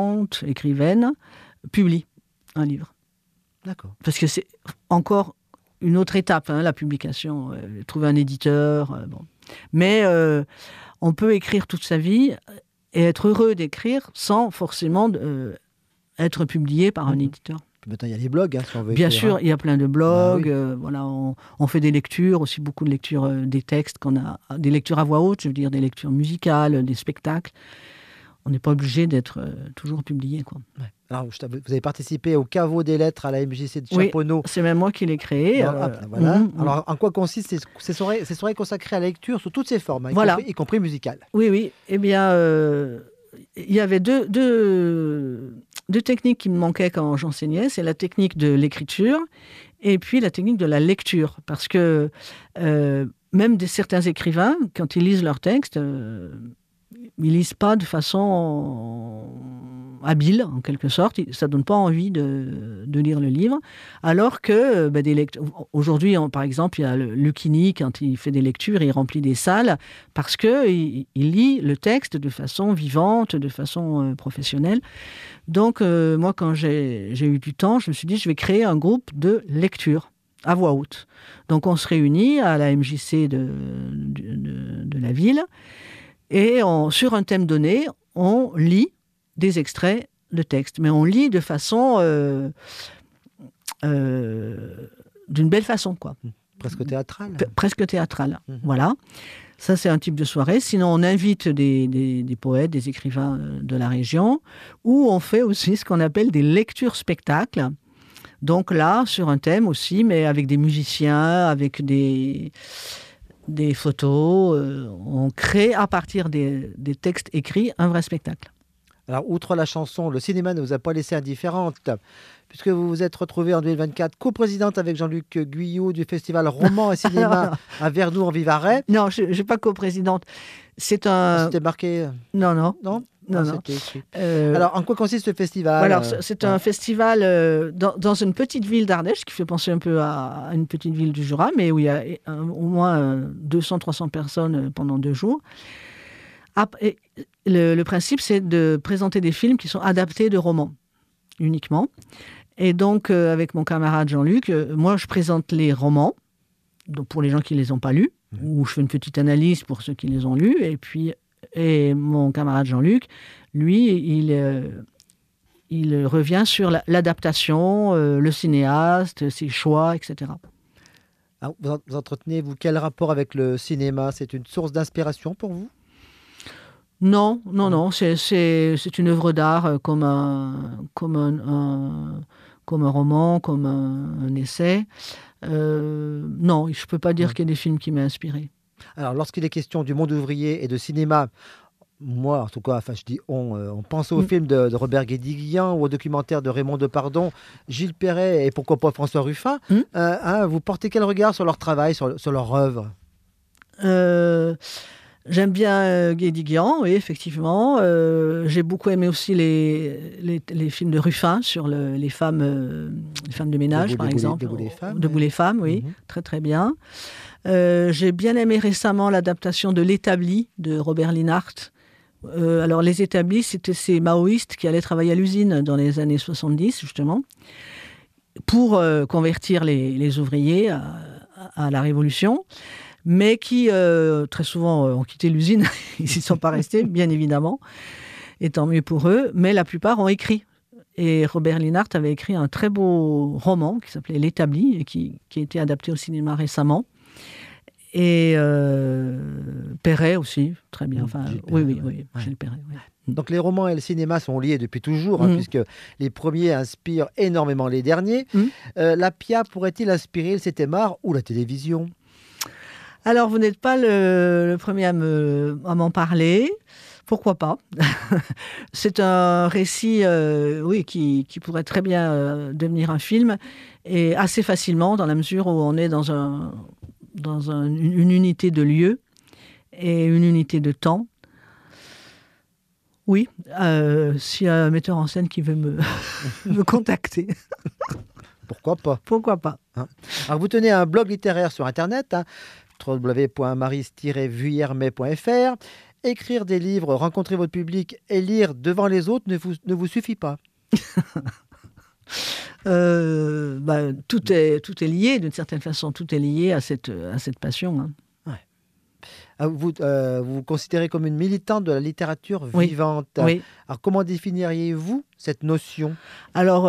S3: écrivaines, publie un livre.
S2: D'accord.
S3: Parce que c'est encore une autre étape, la publication. Trouver un éditeur. Bon. Mais on peut écrire toute sa vie et être heureux d'écrire sans forcément être publié par un éditeur.
S2: Maintenant, il y a les blogs, si on veut
S3: Bien
S2: écrire,
S3: sûr, il y a plein de blogs.
S2: Ah oui.
S3: Voilà, on fait des lectures, aussi beaucoup de lectures des textes qu'on a, des lectures à voix haute, je veux dire des lectures musicales, des spectacles. On n'est pas obligé d'être toujours publié, quoi.
S2: Ouais. Alors, vous avez participé au caveau des lettres à la MJC de Chaponneau.
S3: Oui, c'est même moi qui l'ai créé.
S2: Voilà. Alors, en quoi consistent ces soirées consacrées à la lecture sous toutes ses formes,
S3: voilà.
S2: y compris musicales?
S3: Oui. Eh bien, il y avait deux techniques qui me manquaient quand j'enseignais. C'est la technique de l'écriture et puis la technique de la lecture. Parce que même certains écrivains, quand ils lisent leurs textes, ils lisent pas de façon habile, en quelque sorte. Ça donne pas envie de lire le livre. Alors que aujourd'hui, par exemple, il y a Lucchini, quand il fait des lectures, il remplit des salles parce qu'il lit le texte de façon vivante, de façon professionnelle. Donc, moi, quand j'ai eu du temps, je me suis dit, je vais créer un groupe de lecture à voix haute. Donc, on se réunit à la MJC de la ville. Et sur un thème donné, on lit des extraits de texte. Mais on lit de façon... d'une belle façon, quoi.
S2: Presque théâtrale.
S3: Presque théâtrale, voilà. Ça, c'est un type de soirée. Sinon, on invite des poètes, des écrivains de la région, ou on fait aussi ce qu'on appelle des lectures-spectacles. Donc là, sur un thème aussi, mais avec des musiciens, avec des photos. On crée à partir des textes écrits un vrai spectacle.
S2: Alors, outre la chanson, le cinéma ne vous a pas laissé indifférente, puisque vous vous êtes retrouvée en 2024 coprésidente avec Jean-Luc Guyot du festival Roman et Cinéma à Vernoux en Vivarais.
S3: Non, je ne suis pas coprésidente. C'est un...
S2: C'était marqué...
S3: Non.
S2: Non.
S3: C'était
S2: écrit. Alors, en quoi consiste ce festival?
S3: Alors, c'est un festival dans une petite ville d'Ardèche qui fait penser un peu à une petite ville du Jura, mais où il y a au moins 200-300 personnes pendant 2 jours. Le principe, c'est de présenter des films qui sont adaptés de romans, uniquement. Et donc, avec mon camarade Jean-Luc, moi, je présente les romans, donc pour les gens qui ne les ont pas lus, ou je fais une petite analyse pour ceux qui les ont lus, et mon camarade Jean-Luc, lui, il revient sur l'adaptation, le cinéaste, ses choix, etc.
S2: Alors, vous entretenez, quel rapport avec le cinéma? C'est une source d'inspiration pour vous?
S3: Non. C'est une œuvre d'art comme un roman, comme un essai. Non, je ne peux pas dire qu'il y a des films qui m'ont inspiré.
S2: Alors, lorsqu'il est question du monde ouvrier et de cinéma, moi, en tout cas, je dis on pense au film de Robert Guédiguian ou au documentaire de Raymond Depardon, Gilles Perret et pourquoi pas François Ruffin. Vous portez quel regard sur leur travail, sur leur œuvre?
S3: J'aime bien Guédiguian, oui, effectivement. J'ai beaucoup aimé aussi les films de Ruffin sur les femmes de ménage, par exemple. Debout les femmes, oui. Très, très bien. J'ai bien aimé récemment l'adaptation de L'Établi de Robert Linhart. Alors, les établis, c'était ces maoïstes qui allaient travailler à l'usine dans les années 70, justement, pour convertir les ouvriers à la Révolution, mais qui, très souvent, ont quitté l'usine. Ils ne s'y sont pas restés, bien évidemment, et tant mieux pour eux, mais la plupart ont écrit. Et Robert Linhart avait écrit un très beau roman qui s'appelait L'Établi, et qui a été adapté au cinéma récemment. Et Perret aussi, très bien. Enfin, oui, Gilles Perret. Oui.
S2: Donc les romans et le cinéma sont liés depuis toujours, puisque les premiers inspirent énormément les derniers. La PIA pourrait-il inspirer le 7e art ou la télévision?
S3: Alors, vous n'êtes pas le premier à m'en parler. Pourquoi pas? C'est un récit qui pourrait très bien devenir un film, et assez facilement, dans la mesure où on est dans une unité de lieu et une unité de temps. Oui, s'il y a un metteur en scène qui veut me contacter.
S2: Pourquoi pas?
S3: Pourquoi pas?
S2: Alors, vous tenez un blog littéraire sur Internet, www.maris-vuillermet.fr. Écrire des livres, rencontrer votre public et lire devant les autres ne vous suffit pas?
S3: Tout est lié, d'une certaine façon. Tout est lié à cette passion. Hein.
S2: Vous vous considérez comme une militante de la littérature vivante.
S3: Oui.
S2: Alors, comment définiriez-vous cette notion ?
S3: Alors,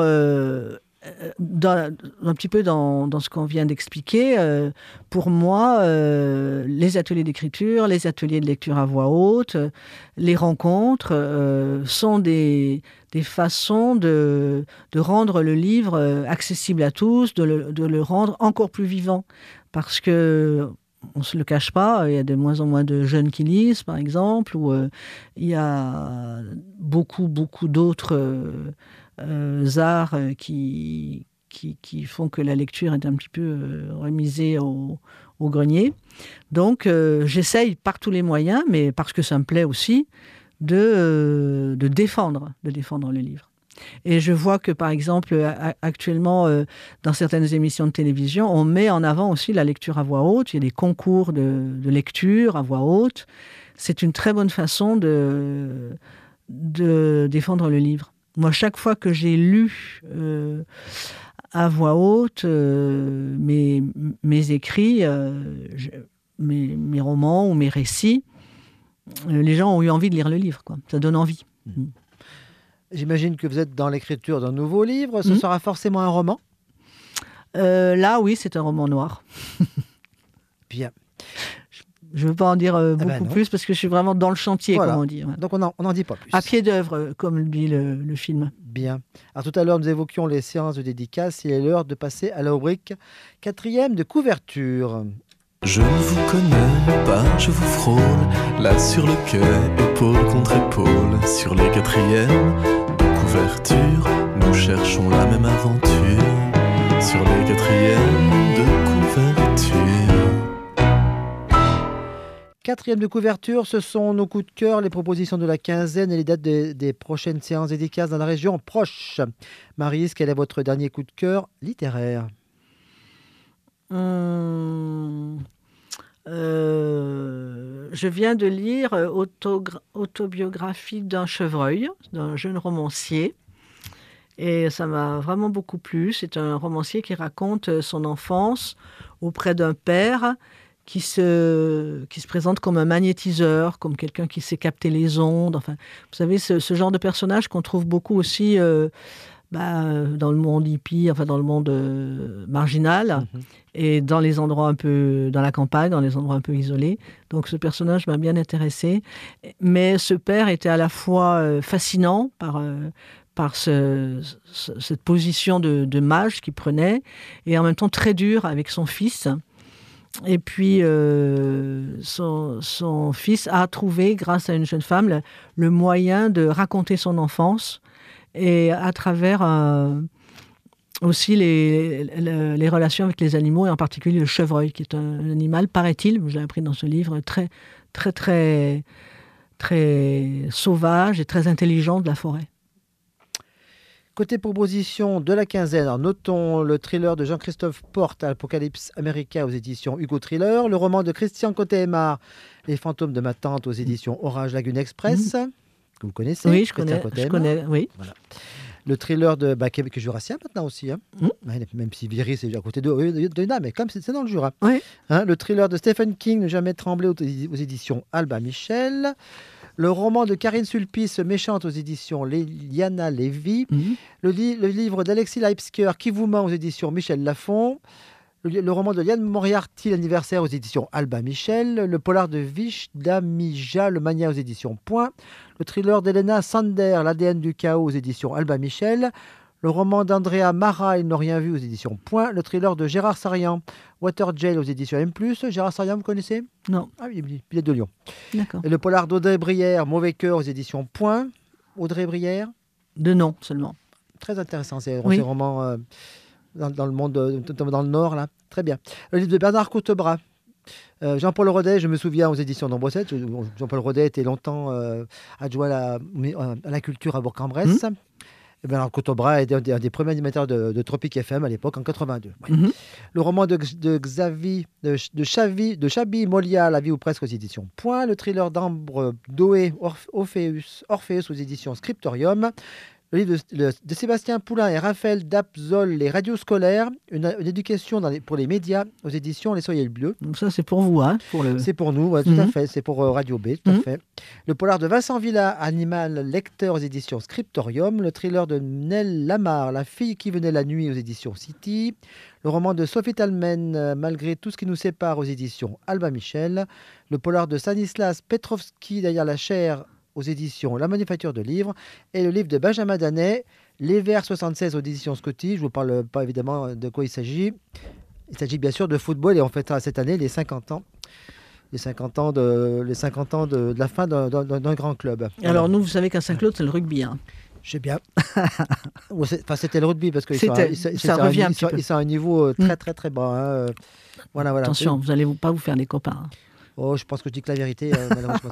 S3: un petit peu dans ce qu'on vient d'expliquer, pour moi, les ateliers d'écriture, les ateliers de lecture à voix haute, les rencontres sont des façons de rendre le livre accessible à tous, de le rendre encore plus vivant. Parce que on ne se le cache pas, il y a de moins en moins de jeunes qui lisent, par exemple, ou il y a beaucoup d'autres arts qui font que la lecture est un petit peu remisée au grenier. Donc, j'essaye par tous les moyens, mais parce que ça me plaît aussi, de défendre le livre. Et je vois que, par exemple, actuellement, dans certaines émissions de télévision, on met en avant aussi la lecture à voix haute. Il y a des concours de lecture à voix haute. C'est une très bonne façon de défendre le livre. Moi, chaque fois que j'ai lu à voix haute mes écrits, mes romans ou mes récits, les gens ont eu envie de lire le livre, quoi. Ça donne envie.
S2: J'imagine que vous êtes dans l'écriture d'un nouveau livre. Ce sera forcément un roman ?
S3: Là, oui, c'est un roman noir.
S2: Bien.
S3: Je ne veux pas en dire beaucoup plus parce que je suis vraiment dans le chantier,
S2: voilà.
S3: comme on dit. Ouais.
S2: Donc, on n'en dit pas plus.
S3: À pied d'œuvre, comme le dit le film.
S2: Bien. Alors, tout à l'heure, nous évoquions les séances de dédicace. Il est l'heure de passer à la rubrique 4e de couverture.
S4: Je ne vous connais pas, je vous frôle, là sur le quai, épaule contre épaule, sur les 4e de couverture, nous cherchons la même aventure, sur les 4e de couverture.
S2: 4e de couverture, ce sont nos coups de cœur, les propositions de la quinzaine et les dates des prochaines séances dédicaces dans la région proche. Maryse, quel est votre dernier coup de cœur littéraire ?
S3: Je viens de lire Autobiographie d'un chevreuil, d'un jeune romancier. Et ça m'a vraiment beaucoup plu. C'est un romancier qui raconte son enfance auprès d'un père qui se présente comme un magnétiseur, comme quelqu'un qui sait capter les ondes. Enfin, vous savez, ce genre de personnage qu'on trouve beaucoup aussi dans le monde hippie, enfin dans le monde marginal, et dans les endroits un peu, dans la campagne, dans les endroits un peu isolés. Donc ce personnage m'a bien intéressée. Mais ce père était à la fois fascinant par cette position de mage qu'il prenait, et en même temps très dur avec son fils. Et puis, son fils a trouvé, grâce à une jeune femme, le moyen de raconter son enfance, et à travers aussi les relations avec les animaux, et en particulier le chevreuil, qui est un animal, paraît-il, j'ai appris dans ce livre, très, très, très, très sauvage et très intelligent de la forêt.
S2: Côté proposition de la quinzaine, alors notons le thriller de Jean-Christophe Porte, Apocalypse America aux éditions Hugo Thriller, le roman de Christian Côté-Aymar, Les fantômes de ma tante aux éditions Orage Lagune Express, que vous connaissez.
S3: Oui, je connais, oui.
S2: Voilà. Le thriller de Québec Jurassien maintenant aussi, hein. Même si Viry c'est à côté de Nîmes, mais comme c'est dans le Jura.
S3: Oui.
S2: Hein, le thriller de Stephen King, Ne jamais trembler aux éditions Albin Michel. Le roman de Karine Sulpice, Méchante aux éditions Liana Lévy. Le livre d'Alexis Leipzger, Qui vous ment aux éditions Michel Lafon. Le roman de Liane Moriarty, L'anniversaire aux éditions Albin Michel. Le polar de Vish Damija, Le mania aux éditions Point. Le thriller d'Elena Sander, L'ADN du chaos aux éditions Albin Michel. Le roman d'Andrea Mara, Ils n'ont rien vu aux éditions Point. Le thriller de Gérard Sarian, Water Jail aux éditions M+. Gérard Sarian, vous connaissez ?
S3: Non.
S2: Ah oui, il est de Lyon.
S3: D'accord.
S2: Et le polar d'Audrey Brière, Mauvais cœur aux éditions Point. Audrey Brière ?
S3: De nom seulement.
S2: Très intéressant, c'est vraiment dans le monde, dans le Nord, là. Très bien. Le livre de Bernard Coutebras. Jean-Paul Rodet, je me souviens aux éditions d'Ambrosette. Jean-Paul Rodet était longtemps adjoint à la culture à Bourg-en-Bresse. Et Bernard Coutebras était un des premiers animateurs de Tropique FM à l'époque, en 82. Ouais. Le roman de Chabi Molia, La vie ou presque aux éditions Point. Le thriller d'Ambre Doé, Orpheus aux éditions Scriptorium. Le livre de Sébastien Poulain et Raphaël Dapzol, Les radios scolaires, une éducation pour les médias aux éditions Les Soyeux Bleus.
S3: Donc ça, c'est pour vous, hein,
S2: C'est pour nous, ouais, tout à fait. C'est pour Radio B, tout à fait. Le polar de Vincent Villa, Animal lecteur aux éditions Scriptorium. Le thriller de Nell Lamar, La fille qui venait la nuit aux éditions City. Le roman de Sophie Talmen, Malgré tout ce qui nous sépare aux éditions Albin Michel. Le polar de Stanislas Petrovski, Derrière la chair aux éditions La Manufacture de Livres, et le livre de Benjamin Danet, Les Verts 76 aux éditions Scotty. Je ne vous parle pas évidemment de quoi il s'agit. Il s'agit bien sûr de football et on fêtera cette année les 50 ans. Les 50 ans de la fin d'un grand club.
S3: Alors nous, vous savez qu'à Saint-Claude, c'est le rugby. Hein.
S2: Je sais bien. C'était le rugby parce qu'ils sont à un niveau très très très bas. Hein. Voilà.
S3: Attention, vous n'allez pas vous faire des copains. Hein.
S2: Oh, je pense que je dis que la vérité. Malheureusement,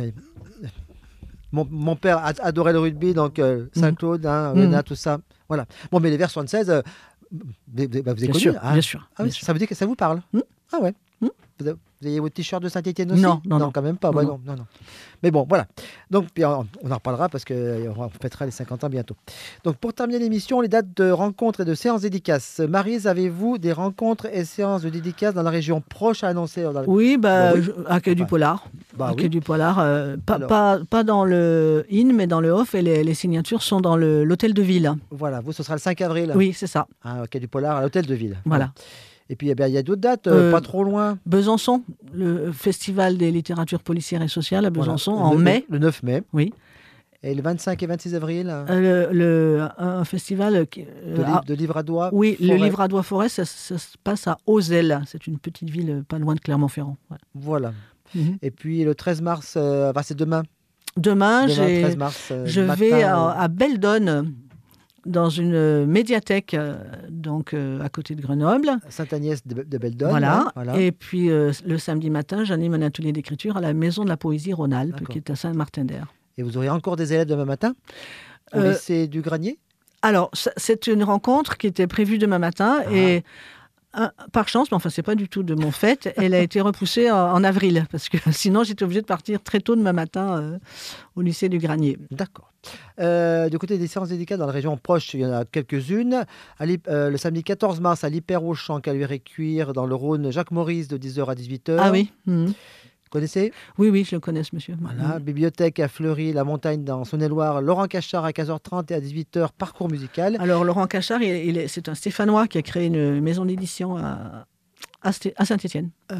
S2: Mon père adorait le rugby, donc Saint-Claude, Renat, tout ça. Voilà. Bon, mais les Verts 76, vous avez connu,
S3: bien sûr.
S2: Ah, oui, ça veut dire que ça vous parle. Ah ouais. Vous avez votre t-shirt de Saint-Étienne aussi?
S3: Non,
S2: quand même pas. Non. Mais bon, voilà. Donc, puis on en reparlera parce qu'on fêtera les 50 ans bientôt. Donc, pour terminer l'émission, les dates de rencontres et de séances dédicaces. Maryse, avez-vous des rencontres et séances de dédicaces dans la région proche à annoncer?
S3: Oui, à Quai du Polar. Quai du Polar. Pas dans le IN, mais dans le OFF. Et les signatures sont dans l'hôtel de ville.
S2: Voilà, vous, ce sera le 5 avril.
S3: Oui, c'est ça.
S2: Au Quai du Polar, à l'hôtel de ville.
S3: Voilà.
S2: Et puis, il y a d'autres dates, pas trop loin.
S3: Besançon, le Festival des littératures policières et sociales à Besançon, en mai.
S2: Le 9 mai.
S3: Oui.
S2: Et le 25 et 26 avril
S3: un festival
S2: de Livradois.
S3: Oui, le Livradois Forêt, ça se passe à Ozelle. C'est une petite ville pas loin de Clermont-Ferrand. Ouais.
S2: Voilà. Et puis, le 13 mars, c'est demain.
S3: Demain,
S2: 13 mars,
S3: je vais à Beldonne, dans une médiathèque à côté de Grenoble.
S2: Sainte-Agnès de Beldonne.
S3: Voilà. Et puis le samedi matin, j'anime un atelier d'écriture à la Maison de la Poésie Rhône-Alpes, qui est à Saint-Martin-d'Air. Et
S2: vous aurez encore des élèves demain matin au lycée du Granier?
S3: Alors, c'est une rencontre qui était prévue demain matin et par chance, mais enfin, c'est pas du tout de mon fait, elle a été repoussée en avril parce que sinon, j'étais obligée de partir très tôt demain matin au lycée du Granier.
S2: D'accord. Du côté des séances dédicaces dans la région proche, il y en a quelques-unes. Le samedi 14 mars, à l'Hyper-Auchan, Caluire-et-Cuire, dans le Rhône, Jacques Maurice, de 10h à 18h.
S3: Ah oui.
S2: Vous connaissez?
S3: Oui, je le connais, ce monsieur.
S2: Voilà, bibliothèque à Fleury, la montagne dans Saône-et-Loire, Laurent Cachard à 15h30 et à 18h, parcours musical.
S3: Alors, Laurent Cachard, c'est un Stéphanois qui a créé une maison d'édition à Saint-Étienne.
S2: Ça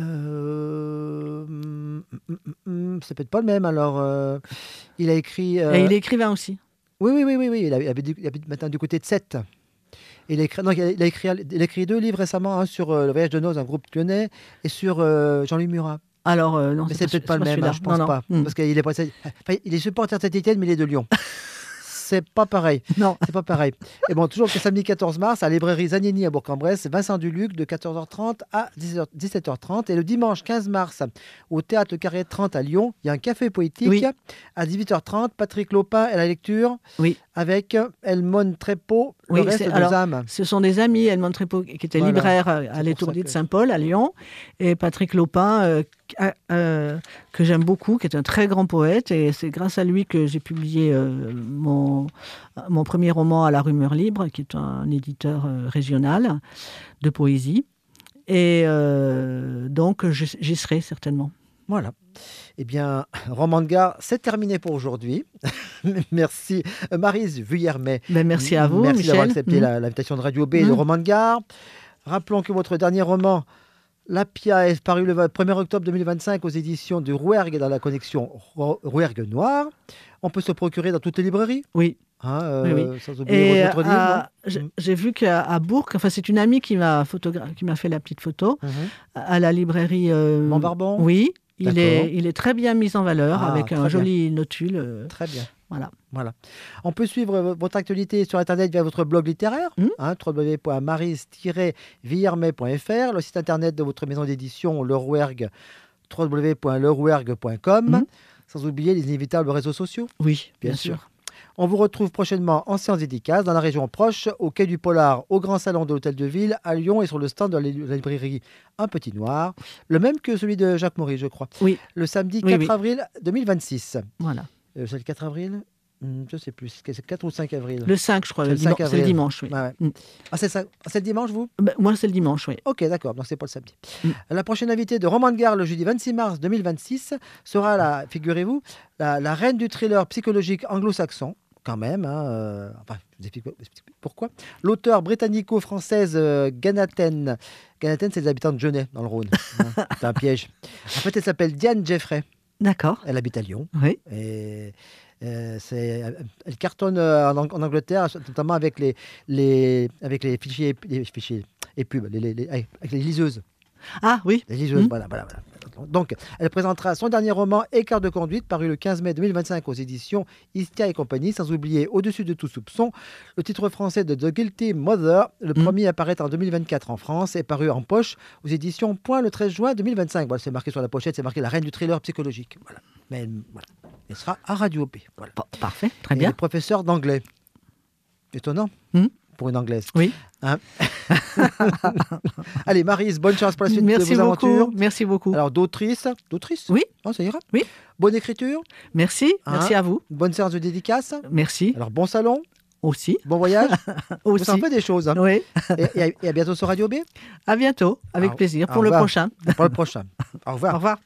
S2: peut être pas le même, alors. Il a écrit...
S3: Et il est écrivain aussi.
S2: Oui. Il habite maintenant du côté de Sète. Il a écrit 2 livres récemment, sur le voyage de noces d'un groupe lyonnais et sur Jean-Louis Murat.
S3: Alors, non,
S2: mais c'est peut-être pas le même, je pense pas. Parce qu'il est, il est supporter de Saint-Étienne, mais il est de Lyon. C'est pas pareil.
S3: Non.
S2: C'est pas pareil. Et bon, toujours le samedi 14 mars, à la librairie Zagnini à Bourg-en-Bresse, Vincent Duluc, de 14h30 à 17h30. Et le dimanche 15 mars, au Théâtre Carré 30 à Lyon, il y a un café poétique. À 18h30, Patrick Lopin et la lecture.
S3: Oui.
S2: Avec Elmone Trépeau, le reste des âmes.
S3: Ce sont des amis, Elmone Trépeau, qui était libraire à l'Étourdie de Saint-Paul, à Lyon, et Patrick Lopin, que j'aime beaucoup, qui est un très grand poète, et c'est grâce à lui que j'ai publié mon premier roman à la Rumeur Libre, qui est un éditeur régional de poésie. Et donc, j'y serai certainement.
S2: Voilà. Eh bien, Roman de Gare, c'est terminé pour aujourd'hui. Merci Maryse Vuillermet.
S3: Merci à vous,
S2: Merci
S3: Michel.
S2: d'avoir accepté l'invitation de Radio B et de Roman de Gare. Rappelons que votre dernier roman, La Pia, est paru le 1er octobre 2025 aux éditions du Rouergue dans la collection Rouergue Noir. On peut se procurer dans toutes les librairies.
S3: Oui.
S2: Oui. Sans oublier votre livre.
S3: J'ai vu qu'à Bourg, c'est une amie qui m'a fait la petite photo à la librairie
S2: Montbarbon.
S3: Oui. Il est très bien mis en valeur avec un joli notule.
S2: Très bien.
S3: Voilà.
S2: On peut suivre votre actualité sur Internet via votre blog littéraire, www.maryse-villermet.fr, le site Internet de votre maison d'édition, Le Rouergue, www.lerouergue.com, sans oublier les inévitables réseaux sociaux.
S3: Oui, bien sûr.
S2: On vous retrouve prochainement en séance dédicace dans la région proche, au Quai du Polar, au Grand Salon de l'Hôtel de Ville, à Lyon et sur le stand de la librairie Un Petit Noir, le même que celui de Jacques Maurice, je crois.
S3: Oui.
S2: Le samedi 4 avril 2026.
S3: Voilà.
S2: C'est le 4 avril Je ne sais plus, c'est 4 ou 5 avril.
S3: Le 5, je crois.
S2: C'est le 5
S3: c'est
S2: avril.
S3: le dimanche, oui.
S2: Ouais. Ah, c'est ça. Ah, c'est le dimanche, vous?
S3: Moi, c'est le dimanche, oui.
S2: Ok, d'accord, donc c'est pas le samedi. La prochaine invitée de Roman de Gare le jeudi 26 mars 2026 sera, figurez-vous, la reine du thriller psychologique anglo-saxon, quand même. Enfin, je vous explique pourquoi. L'auteur britannico-française Ganaten. Ganaten, c'est les habitants de Genève, dans le Rhône. C'est un piège. En fait, elle s'appelle Diane Jeffrey.
S3: D'accord.
S2: Elle habite à Lyon.
S3: Oui.
S2: Et elle cartonne en Angleterre, notamment avec les fichiers et pubs, avec les liseuses.
S3: Ah oui.
S2: Les liseuses, voilà. Donc, elle présentera son dernier roman, Écart de conduite, paru le 15 mai 2025 aux éditions Istia et compagnie, sans oublier Au-dessus de tout soupçon, le titre français de The Guilty Mother. Le premier apparaît en 2024 en France et paru en poche aux éditions Point le 13 juin 2025. Voilà, c'est marqué sur la pochette, c'est marqué la reine du thriller psychologique. Voilà. Mais voilà. Elle sera à Radio P. Voilà.
S3: Parfait, très
S2: Et
S3: bien.
S2: elle est professeure d'anglais. Étonnant pour une anglaise.
S3: Oui.
S2: Hein. Allez, Maryse, bonne chance pour la suite de vos aventures.
S3: Merci beaucoup.
S2: Alors, d'autrice.
S3: Oui.
S2: Oh, ça ira.
S3: Oui.
S2: Bonne écriture.
S3: Merci à vous.
S2: Bonne séance de dédicace.
S3: Merci.
S2: Alors, bon salon.
S3: Aussi.
S2: Bon voyage.
S3: Aussi.
S2: Vous en faites des choses. Hein.
S3: Oui.
S2: Et à bientôt sur Radio B.
S3: À bientôt, avec plaisir, pour le prochain.
S2: Pour le prochain. Au revoir.
S3: Au revoir.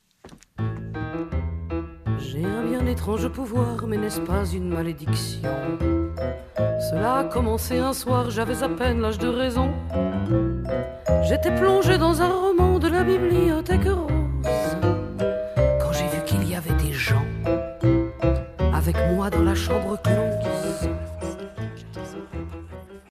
S1: J'ai un bien étrange pouvoir, mais n'est-ce pas une malédiction? Cela a commencé un soir, j'avais à peine l'âge de raison. J'étais plongé dans un roman de la bibliothèque rose, quand j'ai vu qu'il y avait des gens avec moi dans la chambre que l'on